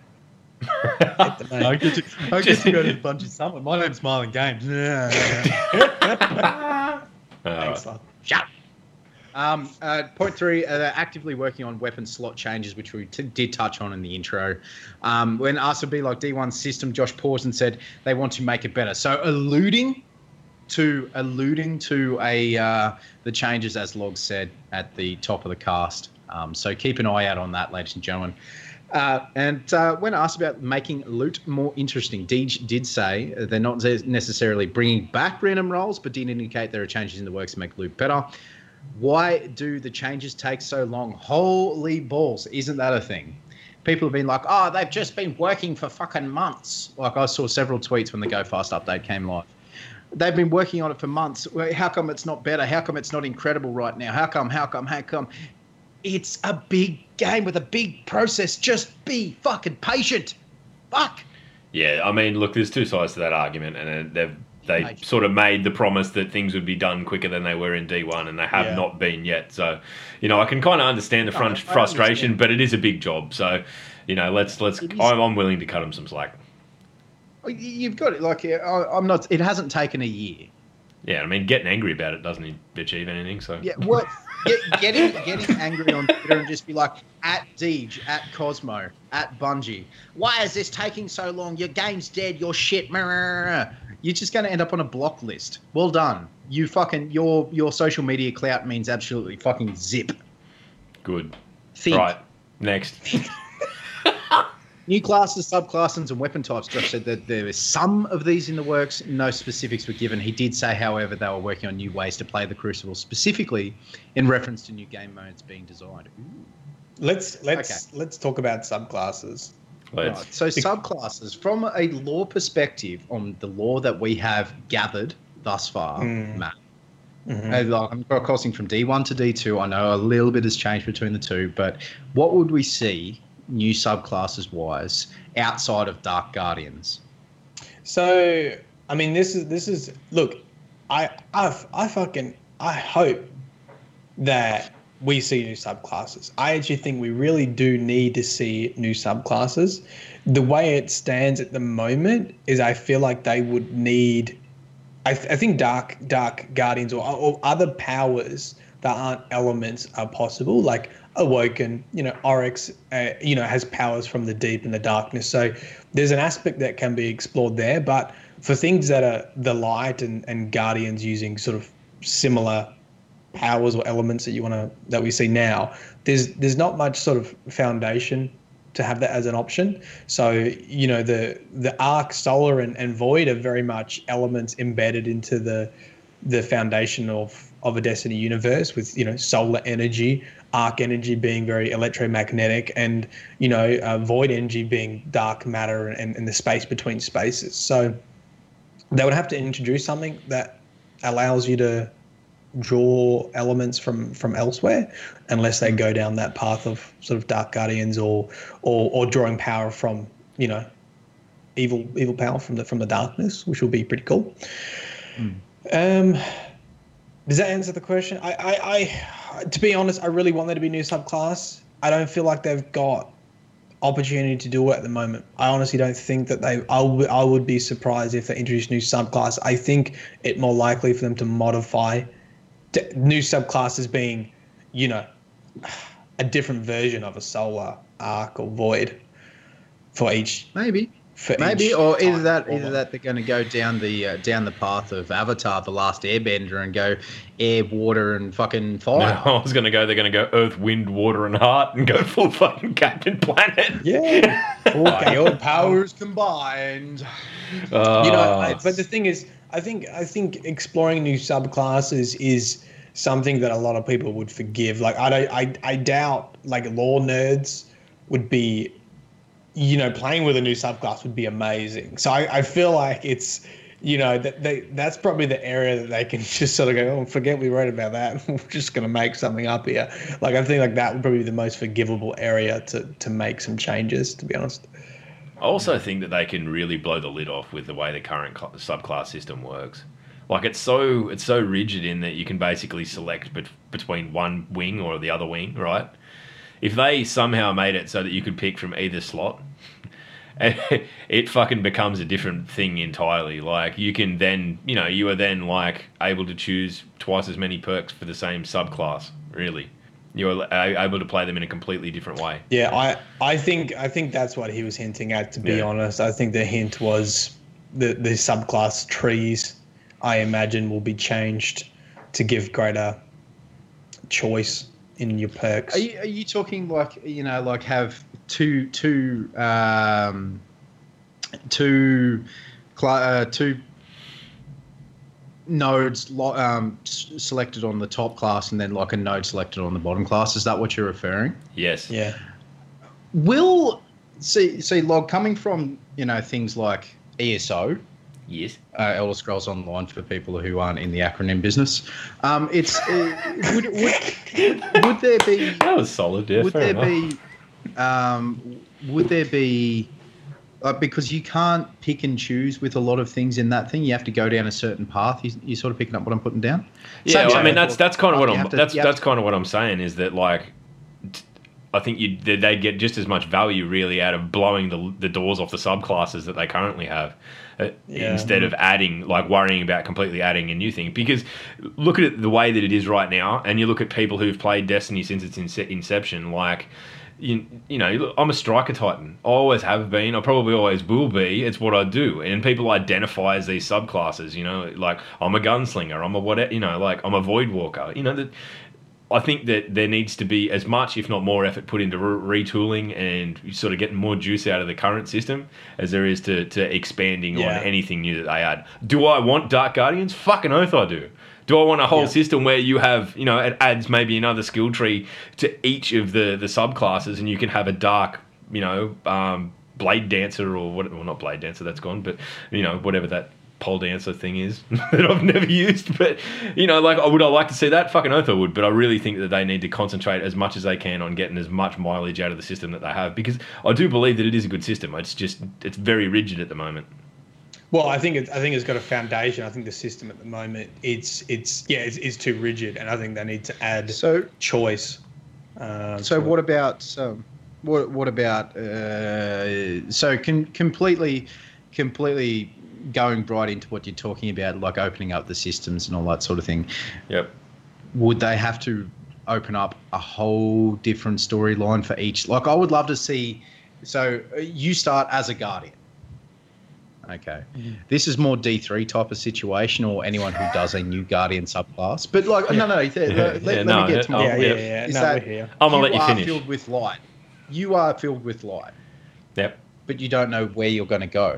Hit the May. I get to, I get to go to the Bungie Summit. My name's Marlon Games. All Thanks, right. love. Shut. Um, uh, point three, uh, they're actively working on weapon slot changes, which we t- did touch on in the intro. Um, when asked to be like D one system, Josh Pawson said they want to make it better. So alluding to alluding to a uh, the changes, as Log said at the top of the cast. Um, so keep an eye out on that, ladies and gentlemen. Uh, and uh, when asked about making loot more interesting, Deej did say they're not necessarily bringing back random rolls, but did indicate there are changes in the works to make loot better. Why do the changes take so long? Holy balls, isn't that a thing? People have been like, oh, they've just been working for fucking months. Like I saw several tweets when the Go Fast update came live. They've been working on it for months. Well, how come it's not better? How come it's not incredible right now? How come, how come, how come? It's a big game with a big process. Just be fucking patient. Fuck. Yeah, I mean, look, there's two sides to that argument, and uh, they've they Patient. sort of made the promise that things would be done quicker than they were in D one, and they have Yeah. not been yet. So, you know, I can kind of understand the No, front I frustration, understand. but it is a big job. So, you know, let's let's. It is. I'm, I'm willing to cut them some slack. Well, you- You've got it. Like I- I'm not. It hasn't taken a year. Yeah, I mean, getting angry about it doesn't achieve anything. So, Yeah, what? Get, getting getting angry on Twitter and just be like, at Deej, at Cosmo, at Bungie. Why is this taking so long? Your game's dead. Your shit. You're just going to end up on a block list. Well done. You fucking your your social media clout means absolutely fucking zip. good. Think. Right, next. New classes, subclasses, and weapon types. Josh said that there is some of these in the works. No specifics were given. He did say, however, they were working on new ways to play the Crucible, specifically in reference to new game modes being designed. Ooh. Let's let's let's talk about subclasses. Let's. Right. So subclasses, from a lore perspective, on the lore that we have gathered thus far, Mm. Matt. Mhm. uh, like, I'm crossing from D one to D two. I know a little bit has changed between the two, but what would we see new subclasses wise outside of Dark Guardians? So, I mean, this is this is look, I I I fucking I hope that we see new subclasses. I actually think we really do need to see new subclasses. The way it stands at the moment is I feel like they would need. I, th- I think Dark Dark Guardians or, or other powers that aren't elements are possible, like Awoken, you know, Oryx, uh, you know, has powers from the deep and the darkness. So there's an aspect that can be explored there. But for things that are the light and, and Guardians using sort of similar powers or elements that you want to that we see now, there's there's not much sort of foundation to have that as an option. So, you know, the the arc, solar, and, and void are very much elements embedded into the the foundation of of a Destiny universe, with, you know, solar energy, arc energy being very electromagnetic, and, you know, uh, void energy being dark matter and, and the space between spaces. So they would have to introduce something that allows you to draw elements from from elsewhere, unless they go down that path of sort of Dark Guardians or or, or drawing power from, you know, evil evil power from the from the darkness, which will be pretty cool. Mm. Um, does that answer the question? I, I, I, to be honest, I really want there to be a new subclass. I don't feel like they've got opportunity to do it at the moment. I honestly don't think that they. I would I would be surprised if they introduce new subclass. I think it more likely for them to modify new subclasses being, you know, a different version of a solar, arc, or void for each. Maybe, for maybe, each or either type that, of either that they're going to go down the uh, down the path of Avatar: The Last Airbender and go air, water, and fucking fire. No, I was going to go. They're going to go Earth, Wind, Water, and Heart, and go full fucking Captain Planet. Yeah, all your powers combined. Uh, you know, I, but the thing is, I think I think exploring new subclasses is something that a lot of people would forgive. Like I don't, I I doubt like lore nerds would be, you know, playing with a new subclass would be amazing. So I, I feel like it's, you know, that they that's probably the area that they can just sort of go, oh, forget we wrote about that. We're just gonna make something up here. Like I think like that would probably be the most forgivable area to to make some changes, to be honest. I also think that they can really blow the lid off with the way the current cl- subclass system works. Like it's so it's so rigid in that you can basically select bet- between one wing or the other wing, right? If they somehow made it so that you could pick from either slot, it fucking becomes a different thing entirely. Like you can then, you know, you are then like able to choose twice as many perks for the same subclass. Really, you're able to play them in a completely different way. Yeah, I I think I think that's what he was hinting at. To be Yeah. honest, I think the hint was the the subclass trees, I imagine, will be changed to give greater choice in your perks. Are you, are you talking like, you know, like have two two um, two cl- uh, two nodes lo- um, s- selected on the top class and then like a node selected on the bottom class? Is that what you're referring? Yes. Yeah. Will see see log coming from, you know, things like E S O. Yes. Uh, Elder Scrolls Online for people who aren't in the acronym business. Um, it's uh, would, would would there be That was solid. Yeah. would fair there enough. be um, would there be uh, because you can't pick and choose with a lot of things in that thing. You have to go down a certain path. You, you sort of picking up what I'm putting down. Yeah, Same well, I thing mean with- that's that's kind of what you I'm have to- that's you have that's to- kind of what I'm saying is that like t- I think you they'd get just as much value really out of blowing the the doors off the subclasses that they currently have, uh, Yeah. instead of adding like worrying about completely adding a new thing. Because look at it the way that it is right now, and you look at people who've played Destiny since its ince- inception, like. You, you know, look, I'm a striker titan. I always have been. I probably always will be. It's what I do. And people identify as these subclasses, you know, like I'm a gunslinger. I'm a whatever, you know, like I'm a void walker. You know, that I think that there needs to be as much, if not more, effort put into re- retooling and sort of getting more juice out of the current system as there is to, to expanding Yeah. on anything new that they add. Do I want Dark Guardians? Fucking oath I do. Do I want a whole Yeah. system where you have, you know, it adds maybe another skill tree to each of the, the subclasses and you can have a dark, you know, um, blade dancer or what? Well, not blade dancer, that's gone, but, you know, whatever that pole dancer thing is that I've never used. But, you know, like, would I like to see that? Fucking oath I would. But I really think that they need to concentrate as much as they can on getting as much mileage out of the system that they have, because I do believe that it is a good system. It's just, it's very rigid at the moment. Well, I think it, I think it's got a foundation. I think the system at the moment it's it's yeah it's, it's too rigid, and I think they need to add So choice. Uh, So to what it. about um, what what about uh, so con- completely completely going right into what you're talking about, like opening up the systems and all that sort of thing? Yep. Would they have to open up a whole different storyline for each? Like I would love to see. So uh, you start as a guardian. Okay. This is more D three type of situation, or anyone who does a new Guardian subclass. But like, no, no, th- Yeah, let, yeah, let no, me get to my oh, Yeah, point. yeah, yeah. yeah. Is No, that we're here. I'm gonna you let you are finish. filled with light. You are filled with light, Yep. but you don't know where you're going to go.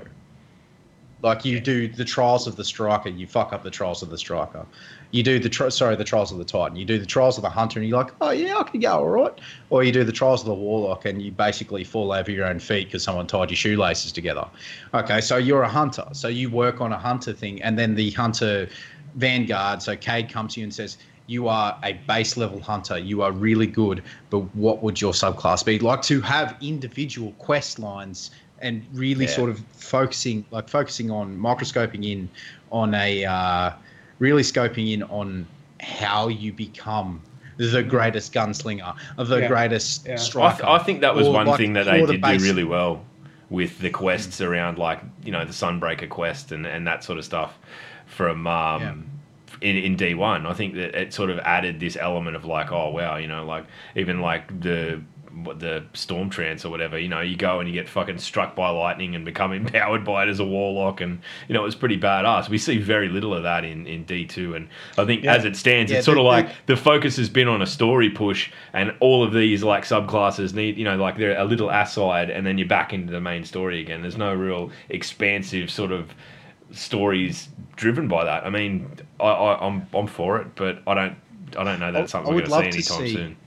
Like you do the Trials of the Striker, you fuck up the Trials of the Striker. You do the tri- sorry the Trials of the Titan. You do the Trials of the Hunter, and you're like, oh yeah, I can go all right. Or you do the Trials of the Warlock, and you basically fall over your own feet because someone tied your shoelaces together. Okay, so you're a hunter, so you work on a hunter thing, and then the hunter Vanguard. So Cade comes to you and says, you are a base level hunter. You are really good, but what would your subclass be? Like to have individual quest lines and really Yeah. sort of focusing, like focusing on microscoping in on a, uh, really scoping in on how you become the greatest gunslinger, the Yeah. greatest Yeah. I, striker. th- I think that was or one like thing that they for the did do base- really well with the quests around, like, you know, the Sunbreaker quest and, and that sort of stuff from um, Yeah. in, in D one. I think that it sort of added this element of like, oh, wow, you know, like even like the what the Storm Trance or whatever, you know, you go and you get fucking struck by lightning and become empowered by it as a warlock, and you know, it was pretty badass. We see very little of that in, in D two, and I think Yeah. as it stands, Yeah, it's sort the- of like the- the focus has been on a story push, and all of these like subclasses need, you know, like they're a little aside, and then you're back into the main story again. There's no real expansive sort of stories driven by that. I mean, I, I, I'm I'm for it, but I don't I don't know that it's I- something I we're would going to love see to anytime see- soon.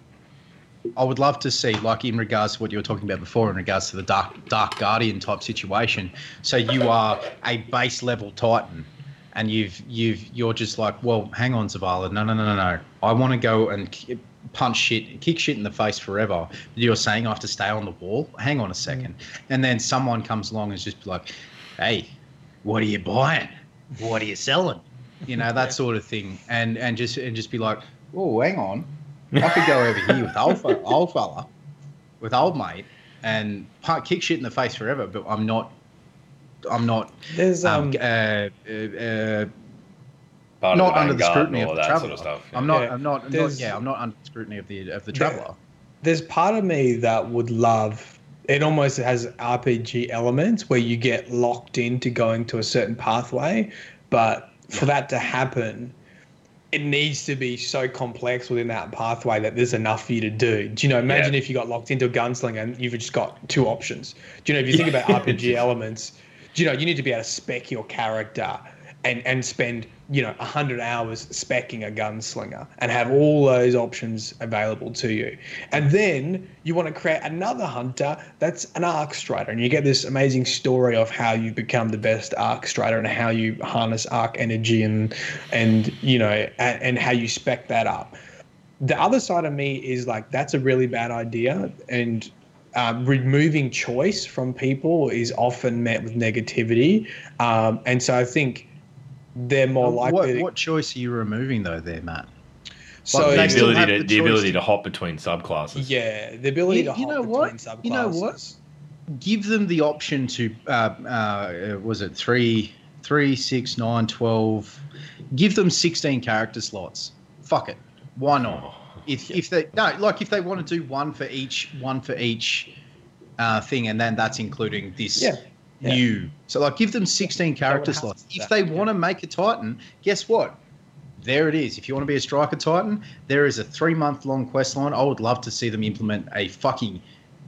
I would love to see, like in regards to what you were talking about before, in regards to the Dark Dark Guardian type situation. So you are a base level Titan, and you've you've you're just like, well, hang on, Zavala, no, no, no, no, no. I want to go and k- punch shit, kick shit in the face forever. But you're saying I have to stay on the wall. Hang on a second, and then someone comes along and is just like, hey, what are you buying? What are you selling? You know, that sort of thing, and and just and just be like, oh, hang on. I could go over here with old, fe- old fella, with old mate, and pu- kick shit in the face forever. But I'm not, I'm not, There's um, um, uh, uh, Part of not under the Vanguard scrutiny and of all the that traveller. sort of stuff. I'm not, Yeah. I'm not, not, There's- yeah, I'm not under the scrutiny of the of the There- traveller. there's part of me that would love. It almost has R P G elements where you get locked into going to a certain pathway, but for that to happen, it needs to be so complex within that pathway that there's enough for you to do. Do you know, imagine Yeah. if you got locked into a gunslinger and you've just got two options. Do you know, if you think about R P G elements, do you know, you need to be able to spec your character and, and spend, you know, one hundred hours specking a gunslinger and have all those options available to you. And then you want to create another hunter that's an arc strider, and you get this amazing story of how you become the best arc strider and how you harness arc energy and, and you know, and, and how you spec that up. The other side of me is like, that's a really bad idea, and um, removing choice from people is often met with negativity. Um, and so I think they're more likely What, to, what choice are you removing though, there, Matt? so Like, The they still ability have to the the choice ability to- to hop between subclasses. yeah, the ability You- to you hop know between what? subclasses. You know what? Give them the option to, uh, uh, was it three, three, six, nine, twelve? Give them sixteen character slots. Fuck it. Why not? If if they no, like if they want to do one for each, one for each uh, thing, and then that's including this Yeah. Yeah. new. So like, give them sixteen character have slots. to- If they yeah. want to make a Titan, guess what? There it is. If you want to be a Striker Titan, there is a three month long quest line. I would love to see them implement a fucking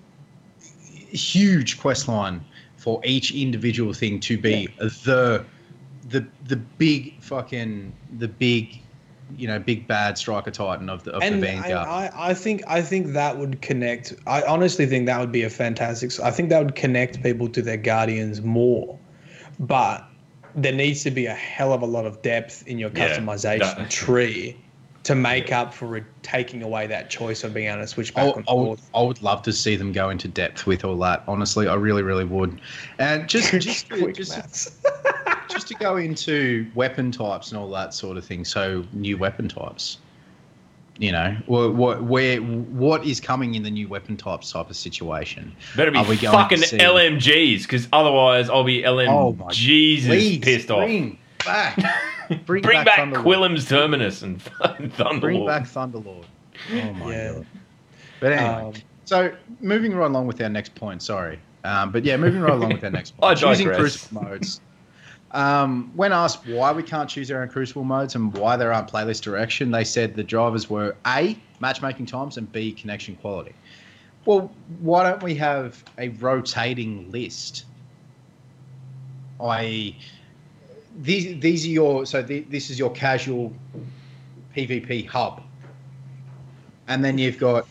huge quest line for each individual thing to be the the the big fucking the big you know big bad Striker Titan of the of And the I, Vanguard. I, I think I think that would connect. I honestly think that would be a fantastic. I think that would connect people to their guardians more, but there needs to be a hell of a lot of depth in your Yeah, customization that- tree to make up for it, taking away that choice of being able to switch back I, and I would, forth. I would love to see them go into depth with all that. Honestly, I really, really would. And just just to, Quick just, maths. just to go into weapon types and all that sort of thing. So new weapon types. You know, what what where what is coming in the new weapon types type of situation? Better be Are we going fucking to see- L M Gs, because otherwise I'll be Oh my Jesus Please pissed off. bring back, bring, Bring back, Thunderlord. Quillem's Terminus and Thunderlord. Bring back Thunderlord. Oh my Yeah. god. But anyway, Um, so moving right along with our next point. Sorry, Um, but yeah, moving right along with our next I point. Choosing digress. crucible modes. Um, when asked why we can't choose our own crucible modes and why there aren't playlist direction, they said the drivers were A, matchmaking times, and B, connection quality. Well, why don't we have a rotating list? that is, these these are your so the, this is your casual PvP hub, and then you've got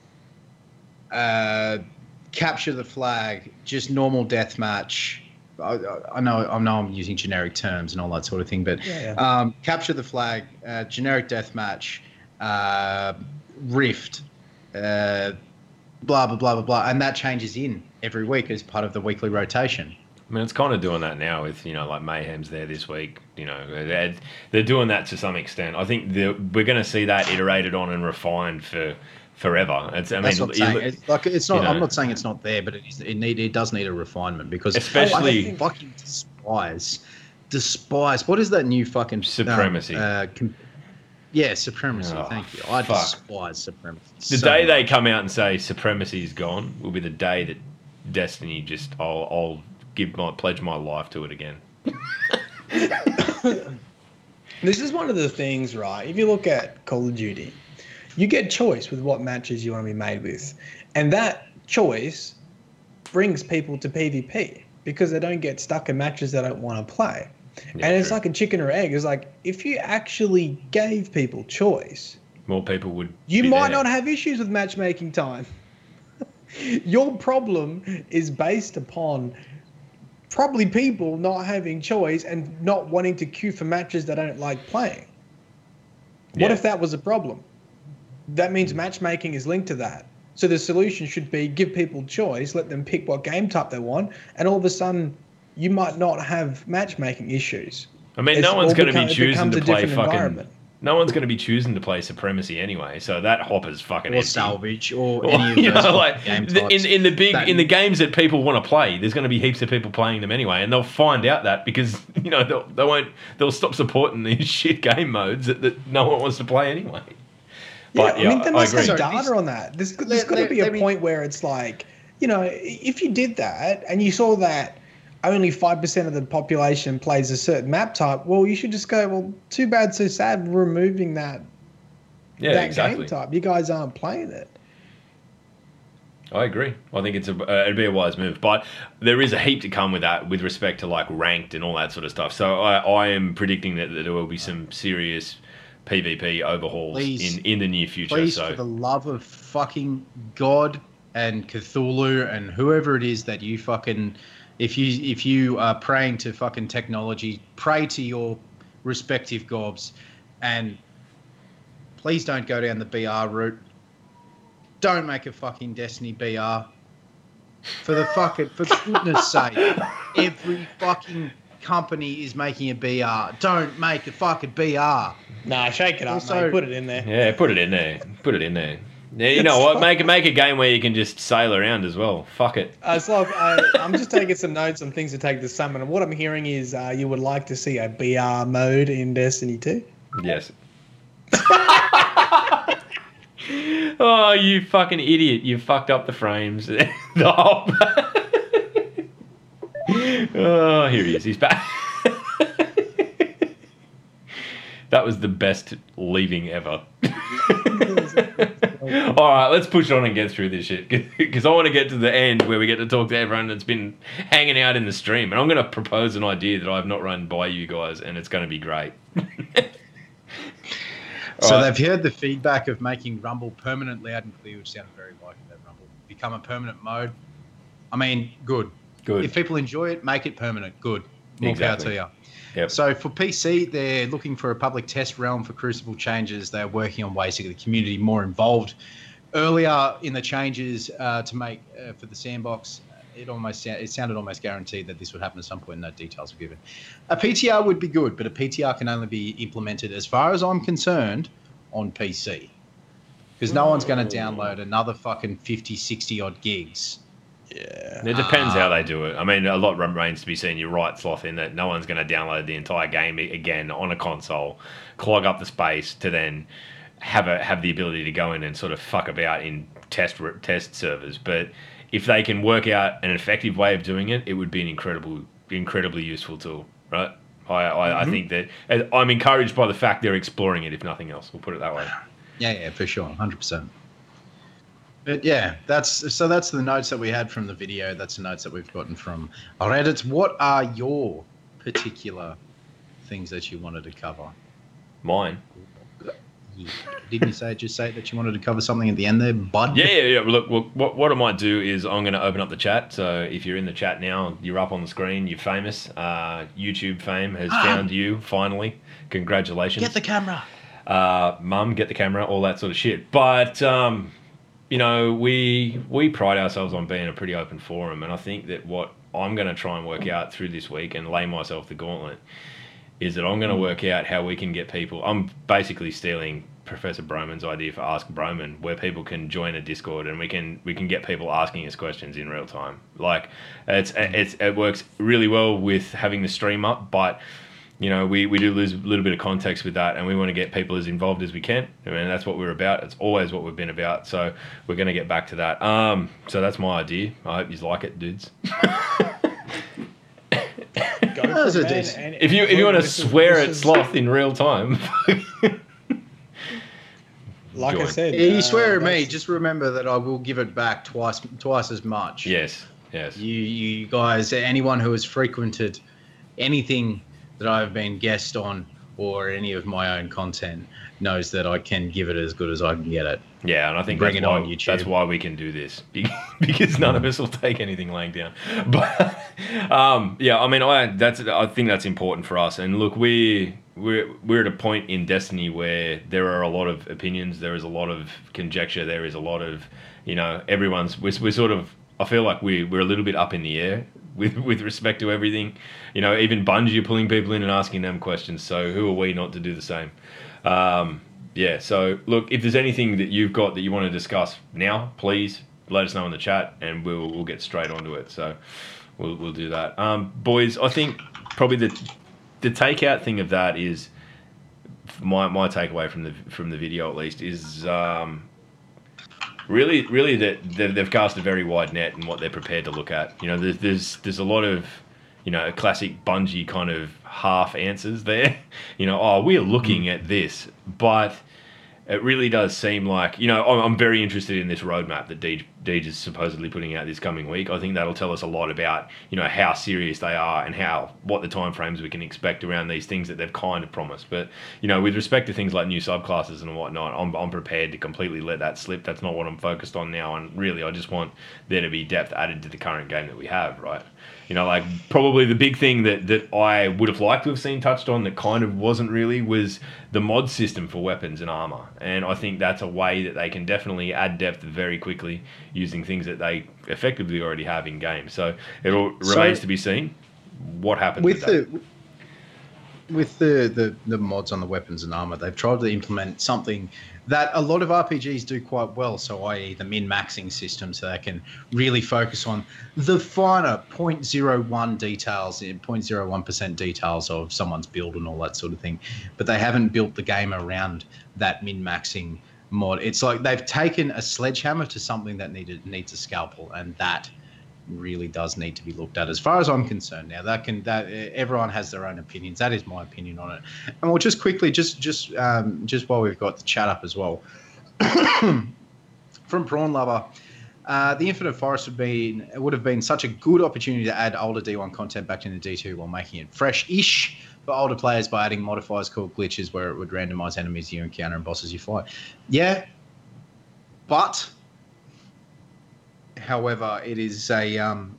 uh, capture the flag, just normal deathmatch. I, I know I know I'm using generic terms and all that sort of thing, but Yeah, yeah. Um, capture the flag, uh, generic deathmatch, uh, rift, uh, blah blah blah blah blah, and that changes in every week as part of the weekly rotation. I mean, it's kind of doing that now with, you know, like Mayhem's there this week. You know, they're, they're doing that to some extent. I think we're going to see that iterated on and refined for forever. It's, I That's mean, what I'm you saying. look- It's like it's not. you know. I'm not saying it's not there, but it is, it need it does need a refinement because Especially- I fucking despise despise. What is that new fucking um, Supremacy. uh, com- yeah, supremacy. Oh, thank you. I fuck. despise supremacy. the so day they much. come out and say supremacy is gone will be the day that Destiny just, I'll, I'll give my, pledge my life to it again. This is one of the things, right? If you look at Call of Duty, you get choice with what matches you want to be made with. And that choice brings people to PvP because they don't get stuck in matches they don't want to play. Yeah, and it's true. like a chicken or egg. It's like if you actually gave people choice, More people would you be might there. not have issues with matchmaking time. Your problem is based upon probably people not having choice and not wanting to queue for matches they don't like playing. What Yeah. if that was a problem? That means matchmaking is linked to that. So the solution should be give people choice, let them pick what game type they want, and all of a sudden you might not have matchmaking issues. I mean, It's no one's all going to become- be it choosing becomes to a play different fucking. environment. No one's going to be choosing to play Supremacy anyway, so that hopper's fucking or empty. salvage or Or, any of you those know, like game the, types. in in the big that- in the games that people want to play, there's going to be heaps of people playing them anyway, and they'll find out that because you know they'll they won't they'll stop supporting these shit game modes that, that no one wants to play anyway. But yeah, yeah, I mean, they I must agree. have Sorry, data this- on that. There's, there's Let- got to let- be a let me- point where it's like, you know, if you did that and you saw that only five percent of the population plays a certain map type, well, you should just go, well, too bad, so sad, we're removing that, Yeah, that exactly. game type. You guys aren't playing it. I agree. I think it's a uh, it'd be a wise move, but there is a heap to come with that, with respect to like ranked and all that sort of stuff. So I, I am predicting that, that there will be some serious PvP overhauls Please. in, in the near future. Please, so for the love of fucking God and Cthulhu and whoever it is that you fucking, if you if you are praying to fucking technology, pray to your respective gobs, and please don't go down the B R route. Don't make a fucking Destiny B R. For the fucking, for goodness sake, every fucking company is making a B R. Don't make a fucking B R. Nah, shake it up, Also- mate. Put it in there. yeah, put it in there. Put it in there. Yeah, you know what? Make make a game where you can just sail around as well. Fuck it. Uh, so uh, I'm just taking some notes on things to take this summer, and what I'm hearing is uh, you would like to see a B R mode in Destiny two. Yes. Oh, you fucking idiot! You fucked up the frames. The whole- oh, here he is. He's back. That was the best leaving ever. All right, let's push on and get through this shit because I want to get to the end where we get to talk to everyone that's been hanging out in the stream, and I'm going to propose an idea that I've not run by you guys, and it's going to be great. So Alright. they've heard the feedback of making Rumble permanent, loud and clear, which sounded very like that Rumble. Become a permanent mode. I mean, good. Good. If people enjoy it, make it permanent. Good. More Exactly. power to you. Yep. So for P C, they're looking for a public test realm for Crucible changes. They're working on ways to get the community more involved. Earlier in the changes uh, to make uh, for the sandbox, it almost it sounded almost guaranteed that this would happen at some point. No details were given. A P T R would be good, but a P T R can only be implemented, as far as I'm concerned, on P C. Because no one's going to download another fucking fifty, sixty odd gigs. Yeah. It depends how they do it. I mean, a lot remains to be seen. You're right, Sloth, in that no one's going to download the entire game again on a console, clog up the space to then have a have the ability to go in and sort of fuck about in test test servers. But if they can work out an effective way of doing it, it would be an incredible, incredibly useful tool, right? I, I, mm-hmm. I think that I'm encouraged by the fact they're exploring it, if nothing else. We'll put it that way. Yeah, yeah, for sure, one hundred percent. But yeah, that's so that's the notes that we had from the video. That's the notes that we've gotten from Reddit. What are your particular things that you wanted to cover? Mine. Yeah. Didn't you say just say that you wanted to cover something at the end there, bud? Yeah, yeah, yeah. Look, look what, what I might do is I'm going to open up the chat. So if you're in the chat now, you're up on the screen, you're famous. Uh, YouTube fame has ah. found you, finally. Congratulations. Get the camera. Uh, Mum, get the camera, all that sort of shit. But, um, you know, we we pride ourselves on being a pretty open forum. And I think that what I'm going to try and work out through this week and lay myself the gauntlet is that I'm going to work out how we can get people. I'm basically stealing Professor Broman's idea for Ask Broman, where people can join a Discord and we can we can get people asking us questions in real time. Like it's it's it works really well with having the stream up, but you know we, we do lose a little bit of context with that, and we want to get people as involved as we can. I mean that's what we're about. It's always what we've been about. So we're going to get back to that. Um, so that's my idea. I hope you like it, dudes. If you if you want to swear at Sloth in real time, like I said, yeah, you uh, swear at me. Just remember that I will give it back twice twice as much. Yes, yes. You you guys, anyone who has frequented anything that I've been guest on or any of my own content knows that I can give it as good as I can get it. Yeah, and I think Bring that's, why, on YouTube. that's why we can do this, because none of us will take anything laying down. But um, yeah, I mean, I that's I think that's important for us. And look, we we're we're at a point in Destiny where there are a lot of opinions, there is a lot of conjecture, there is a lot of, you know, everyone's we're, we're sort of. I feel like we we're a little bit up in the air with with respect to everything. You know, even Bungie are pulling people in and asking them questions. So who are we not to do the same? Um, yeah, so look, if there's anything that you've got that you want to discuss now, please let us know in the chat and we'll we'll get straight onto it. So we'll we'll do that. Um, boys, I think probably the the takeout thing of that is my my takeaway from the from the video at least is um, really really that they've cast a very wide net in what they're prepared to look at. You know, there's there's there's a lot of, you know, classic Bungie kind of half answers there. You know, oh, we're looking at this, but it really does seem like, you know, I'm very interested in this roadmap that Deej, Deej is supposedly putting out this coming week. I think that'll tell us a lot about, you know, how serious they are and how, what the timeframes we can expect around these things that they've kind of promised. But, you know, with respect to things like new subclasses and whatnot, I'm, I'm prepared to completely let that slip. That's not what I'm focused on now. And really, I just want there to be depth added to the current game that we have, right? You know, like probably the big thing that, that I would have liked to have seen touched on that kind of wasn't really was the mod system for weapons and armor. And I think that's a way that they can definitely add depth very quickly using things that they effectively already have in game. So it all so remains to be seen what happens with, with the with the, the the mods on the weapons and armor. They've tried to implement something that a lot of R P Gs do quite well, so that is the min-maxing system, so they can really focus on the finer zero point zero one details, zero point zero one percent details of someone's build and all that sort of thing. But they haven't built the game around that min-maxing mod. It's like they've taken a sledgehammer to something that needed needs a scalpel, and that really does need to be looked at as far as I'm concerned. Now that can that everyone has their own opinions. That is my opinion on it. And we'll just quickly just just um just while we've got the chat up as well from Prawn Lover, uh the Infinite Forest would be it would have been such a good opportunity to add older D one content back into D two while making it fresh-ish for older players by adding modifiers called glitches where it would randomize enemies you encounter and bosses you fight. Yeah, but however, it is a. Um,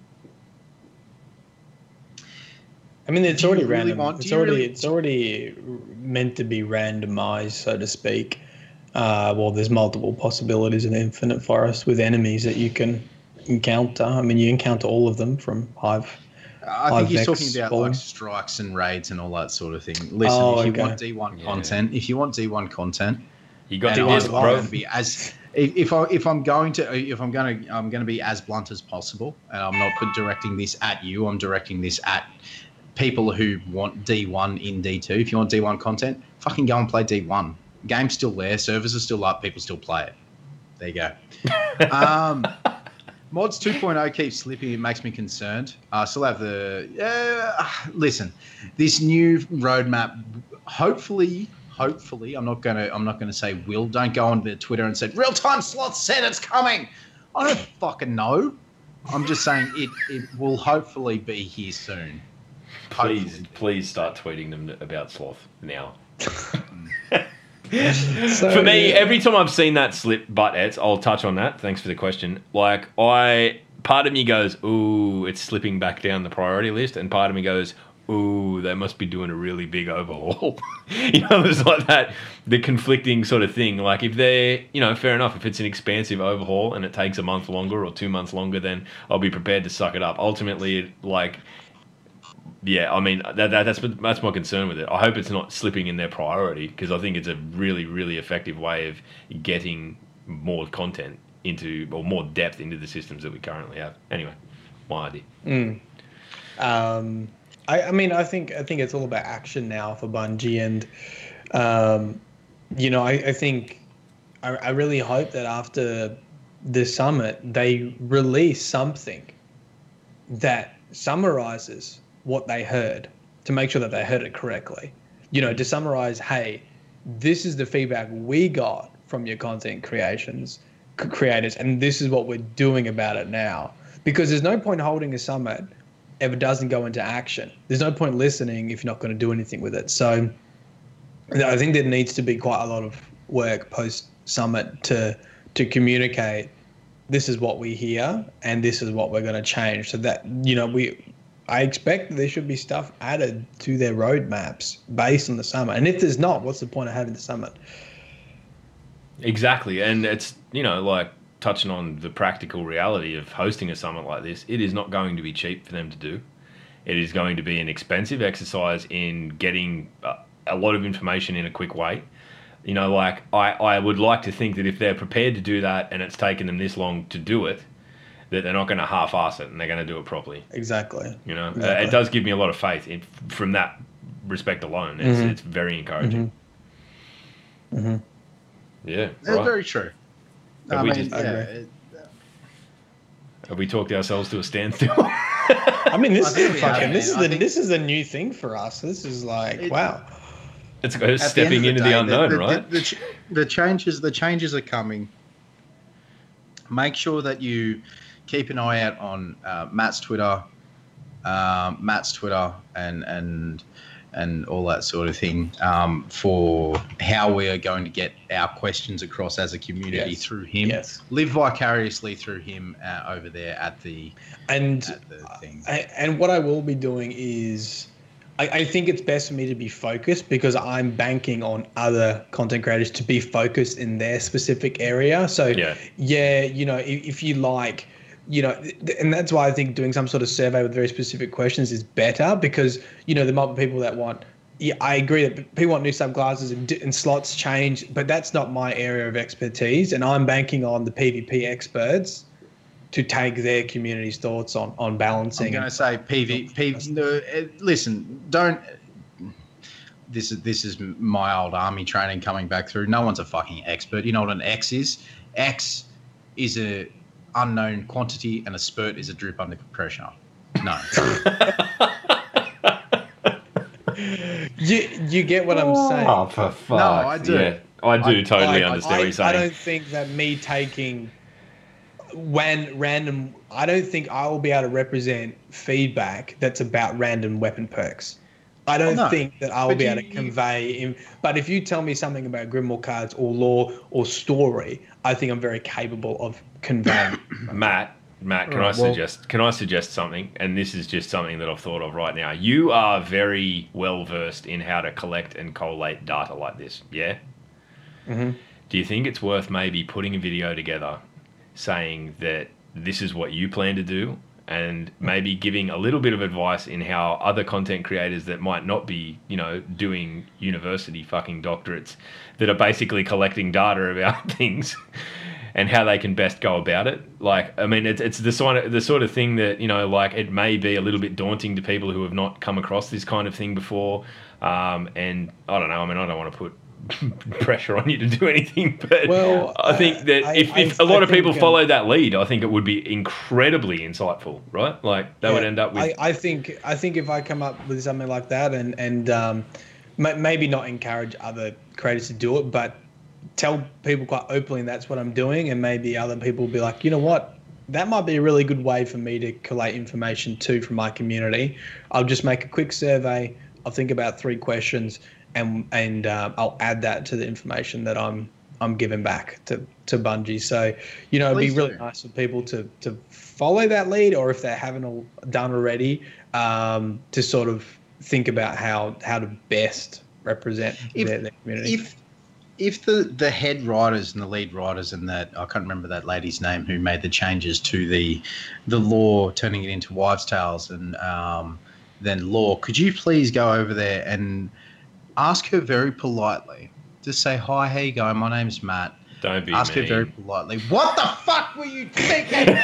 I mean, it's already really random. Want, it's already really... it's already meant to be randomized, so to speak. Uh, well, there's multiple possibilities in Infinite Forest with enemies that you can encounter. I mean, you encounter all of them from Hive. I think he's talking about Spawn. Like strikes and raids and all that sort of thing. Listen, oh, if you okay. want D one yeah. content, if you want D one content, you got to get bro. Be as if I if I'm going to if I'm going to I'm going to be as blunt as possible, and I'm not directing this at you. I'm directing this at people who want D one in D two. If you want D one content, fucking go and play D one. Game's still there, servers are still up, people still play it. There you go. um, Mods two point oh keeps slipping. It makes me concerned. I uh, still have the... Uh, listen, this new roadmap, hopefully... Hopefully, I'm not gonna. I'm not gonna say will. Don't go on to Twitter and say real time sloth said it's coming. I don't fucking know. I'm just saying it. It will hopefully be here soon. Please, Hopefully. please start tweeting them about sloth now. So, For me, yeah. every time I've seen that slip, but it's, I'll touch on that. Thanks for the question. Like I, part of me goes, ooh, it's slipping back down the priority list, and part of me goes, ooh, they must be doing a really big overhaul. You know, there's like that, the conflicting sort of thing. Like if they're, you know, fair enough, if it's an expansive overhaul and it takes a month longer or two months longer, then I'll be prepared to suck it up. Ultimately, it, like, yeah, I mean, that, that, that's that's my concern with it. I hope it's not slipping in their priority, because I think it's a really, really effective way of getting more content into, or more depth into the systems that we currently have. Anyway, my idea. Mm. Um, I, I mean, I think I think it's all about action now for Bungie, and um, you know, I, I think I, I really hope that after the summit they release something that summarizes what they heard, to make sure that they heard it correctly. You know, to summarize, hey, this is the feedback we got from your content creations c- creators, and this is what we're doing about it now. Because there's no point holding a summit if it doesn't go into action. There's no point listening if you're not going to do anything with it. So I think there needs to be quite a lot of work post summit to to communicate this is what we hear and this is what we're going to change. So that, you know, we I expect that there should be stuff added to their roadmaps based on the summit. And if there's not, what's the point of having the summit? Exactly. And it's, you know, like touching on the practical reality of hosting a summit like this, it is not going to be cheap for them to do. It is going to be an expensive exercise in getting a, a lot of information in a quick way. You know, like I, I would like to think that if they're prepared to do that and it's taken them this long to do it, that they're not going to half-ass it and they're going to do it properly. Exactly. You know, Exactly. uh, it does give me a lot of faith in, from that respect alone. It's, Mhm. it's very encouraging. Mm-hmm. Yeah, That's right. very true. Have I we mean, just- yeah, I agree. it- Have we talked ourselves to a standstill? I mean, this I think is we fucking. have, This is man. I the think- this is a new thing for us. This is like It- wow. It's at the end stepping of the into day, the unknown, the, right? The, the, ch- the changes, the changes are coming. Make sure that you keep an eye out on uh, Matt's Twitter, um, Matt's Twitter, and and and all that sort of thing um, for how we are going to get our questions across as a community Yes. through him. Yes. Live vicariously through him uh, over there at the And at the thing. I, and what I will be doing is, I, I think it's best for me to be focused because I'm banking on other content creators to be focused in their specific area. So Yeah. yeah, you know, if, if you like, you know, th- and that's why I think doing some sort of survey with very specific questions is better because, you know, there might be people that want, yeah, I agree that people want new subclasses and, and slots change, but that's not my area of expertise. And I'm banking on the PvP experts to take their community's thoughts on, on I'm balancing. going to say P V. P, no, uh, listen, don't. This is this is my old army training coming back through. No one's a fucking expert. You know what an X is? X is a unknown quantity, and a spurt is a drip under pressure. No. You you get what I'm saying? Oh, for fuck. No, I do. Yeah, I do I- totally Like, understand I, what you're saying. I don't think that me taking when random. I don't think I will be able to represent feedback that's about random weapon perks. I don't no, think that I will but be you- able to you- convey. In, but if you tell me something about Grimoire cards or lore or story, I think I'm very capable of conveying. Matt, Matt, can I Alright, well- suggest? Can I suggest something? And this is just something that I've thought of right now. You are very well versed in how to collect and collate data like this. Yeah. Mhm. Do you think it's worth maybe putting a video together, saying that this is what you plan to do, and maybe giving a little bit of advice in how other content creators that might not be, you know, doing university fucking doctorates, that are basically collecting data about things, and how they can best go about it? Like, I mean, it's it's the sort of the sort of thing that, you know, like it may be a little bit daunting to people who have not come across this kind of thing before, um, and I don't know. I mean, I don't want to put pressure on you to do anything, but Well, I think that I- if, I- if a I lot of think, people um, followed that lead, I think it would be incredibly insightful, right? Like they would Yeah, end up with. I, I think I think if I come up with something like that and and um, ma- maybe not encourage other creators to do it, but tell people quite openly that's what I'm doing, and maybe other people will be like, you know what, that might be a really good way for me to collate information too from my community. I'll just make a quick survey. I'll think about three questions, and and uh, I'll add that to the information that I'm I'm giving back to, to Bungie. So, you know, it'd Please be really do. nice for people to to follow that lead, or if they haven't all done already, um, to sort of think about how how to best represent If- their, their community. If if the, the head writers and the lead writers and that I can't remember that lady's name who made the changes to the the law, turning it into wives' tales and um, then law, could you please go over there and ask her very politely, just say, hi, how you going? My name's Matt. Don't be Ask mean. her very politely, what the fuck were you thinking?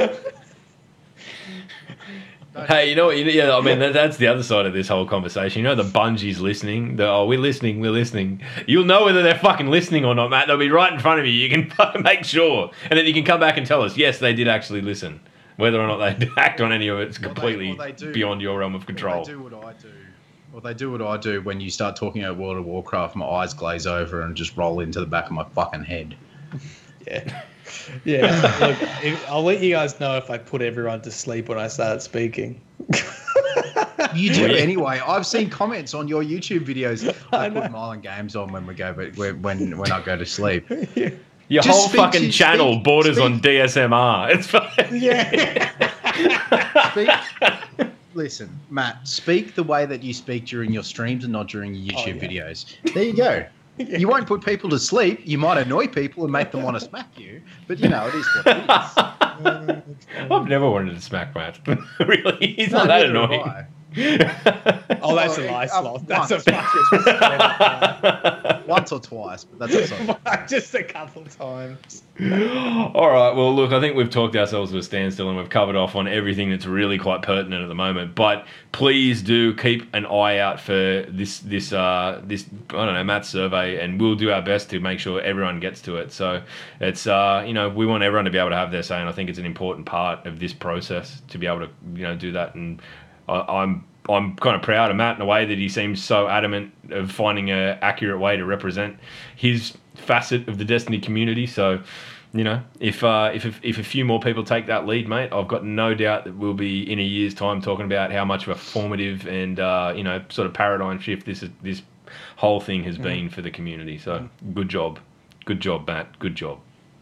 Hey, you know what? You know, yeah, I mean that, that's the other side of this whole conversation. You know, the Bungie's listening. The, oh, we're listening. We're listening. You'll know whether they're fucking listening or not, Matt. They'll be right in front of you. You can fucking make sure, and then you can come back and tell us, yes, they did actually listen. Whether or not they act on any of it's Or they- completely or they do. beyond your realm of Or control. they do what I do. Or they do what I do when you start talking about World of Warcraft, my eyes glaze over and just roll into the back of my fucking head. Yeah. Yeah. Look, if, I'll let you guys know if I put everyone to sleep when I start speaking. You do Yeah. anyway. I've seen comments on your YouTube videos. I I know. put Mylan Games on when we go, but when when, when I go to sleep. Yeah. Your Just whole speak fucking to- channel speak- borders speak- on D S M R. It's fine. Yeah. Speak, listen, Matt. Speak the way that you speak during your streams and not during your YouTube Oh, yeah. videos. There you go. You won't put people to sleep. You might annoy people and make them want to smack you, but you know it is what it is. I've never wanted to smack Matt. Really, he's No, not that neither have annoying. I. Oh, that's Oh, a lie, uh, Sloth. That's a once. fucking straight up lie. Once or twice, but that's also Just a couple times. All right. Well, look, I think we've talked ourselves to a standstill and we've covered off on everything that's really quite pertinent at the moment. But please do keep an eye out for this, this, uh, this. I don't know, Matt's survey, and we'll do our best to make sure everyone gets to it. So it's, uh, you know, we want everyone to be able to have their say, and I think it's an important part of this process to be able to, you know, do that. And I, I'm. I'm kind of proud of Matt in a way that he seems so adamant of finding a accurate way to represent his facet of the Destiny community. So, you know, if uh, if if a few more people take that lead, mate, I've got no doubt that we'll be in a year's time talking about how much of a formative and uh, you know sort of paradigm shift this is, this whole thing has been for the community. So, good job, good job, Matt, good job.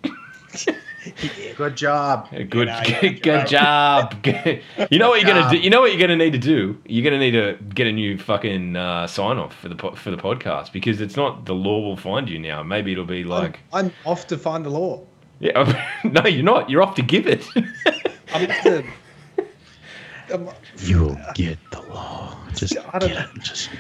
good job. Good, Yeah, yeah, good, good job. You know what you're gonna do. You know what you're gonna need to do. You're gonna need to get a new fucking uh, sign off for the po- for the podcast, because it's not the law will find you now. Maybe it'll be like, I'm, I'm off to find the law. yeah, no, you're not. You're off to give it. I'm off to. I'm, You'll get the law. Just I don't get it. Just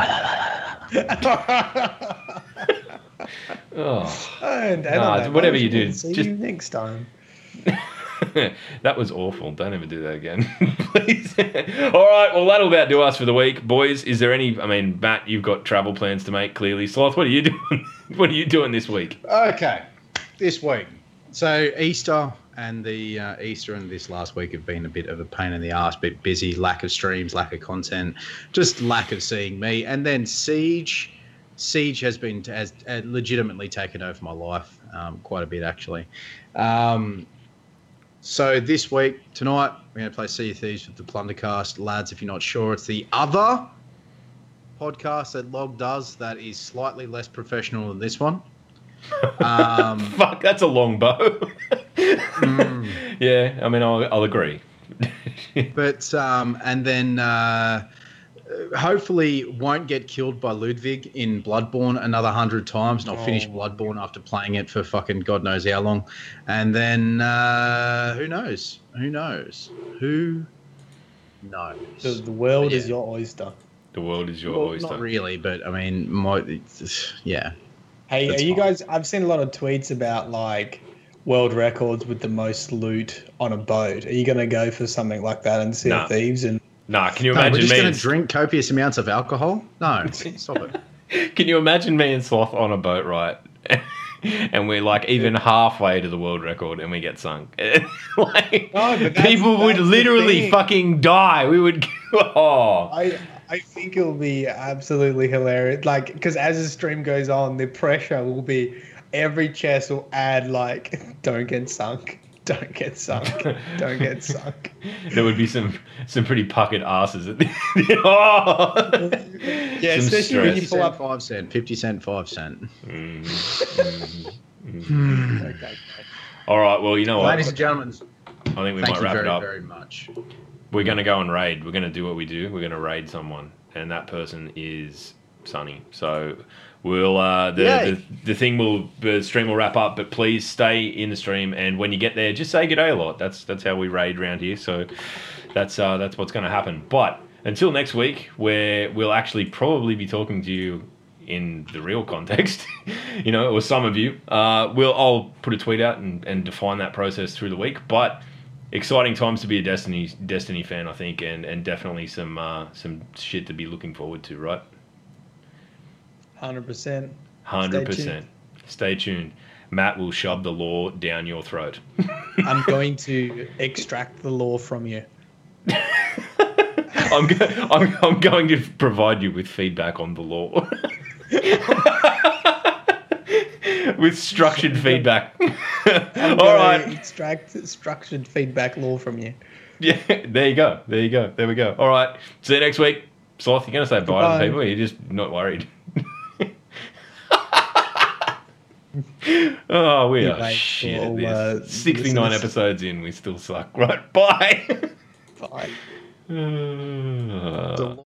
Oh, and, and Nah, on that whatever note, you do, we'll see just- you next time. that was awful. Don't ever do that again, please. All right. Well, that'll about do us for the week, boys. Is there any? I mean, Matt, you've got travel plans to make. Clearly, Sloth, what are you doing? What are you doing this week? Okay, this week. So Easter and the uh, Easter and this last week have been a bit of a pain in the ass, bit busy, lack of streams, lack of content, just lack of seeing me. And then Siege, Siege has been has uh, legitimately taken over my life um, quite a bit actually. Um, so this week tonight we're going to play Sea of Thieves with the Plundercast, lads. If you're not sure, it's the other podcast that Log does that is slightly less professional than this one. Um, Fuck, that's a long bow. mm, Yeah, I mean, I'll, I'll agree. but um, and then uh, hopefully won't get killed by Ludwig in Bloodborne another hundred times. Not finish Oh. Bloodborne after playing it for fucking God knows how long. And then uh, who knows? Who knows? Who knows? The, the world Yeah. is your oyster. The world is your Well, oyster. not really, but I mean, my, it's, yeah. Hey, That's are you fine. guys? I've seen a lot of tweets about like world records with the most loot on a boat. Are you going to go for something like that and Sea Nah. of Thieves? And Nah, can you No, we're imagine just me? going and- to drink copious amounts of alcohol? No, stop it. Can you imagine me and Sloth on a boat, right? And we're like even halfway to the world record and we get sunk. Like, No, but that's- people would that's the literally thing. fucking die. We would, oh. I I think it'll be absolutely hilarious. Like, because as the stream goes on, the pressure will be every chest will add like, "Don't get sunk, don't get sunk, don't get sunk." There would be some some pretty puckered asses at the oh. Yeah, Some especially when stress. you fifty pull cent, up. five cent. fifty cent, five cent. Mm, mm, mm. Okay. All right, well, you know what? Ladies and gentlemen, I think we thank might you wrap very, it up. very much. We're going to go and raid. We're going to do what we do. We're going to raid someone, and that person is Sonny. So we'll uh, the, Yay. the the thing will the stream will wrap up. But please stay in the stream, and when you get there, just say g'day a lot. That's that's how we raid around here. So that's uh, that's what's going to happen. But until next week, where we'll actually probably be talking to you in the real context, you know, or some of you, uh, we'll I'll put a tweet out and, and define that process through the week. But exciting times to be a Destiny Destiny fan, I think, and, and definitely some uh, some shit to be looking forward to, right? Hundred percent. Hundred percent. Stay tuned. Matt will shove the law down your throat. I'm going to extract the law from you. I'm, go- I'm I'm going to provide you with feedback on the law. With structured feedback. I'm All gonna right. extract structured feedback law from you. Yeah, there you go. There you go. There we go. All right. See you next week. Sloth, you're going to say bye to Goodbye. the people? Or you're just not worried? Oh, we are Goodbye shit for at all, this. uh, sixty-nine listeners. episodes in, we still suck. Right, bye. Bye. Uh, The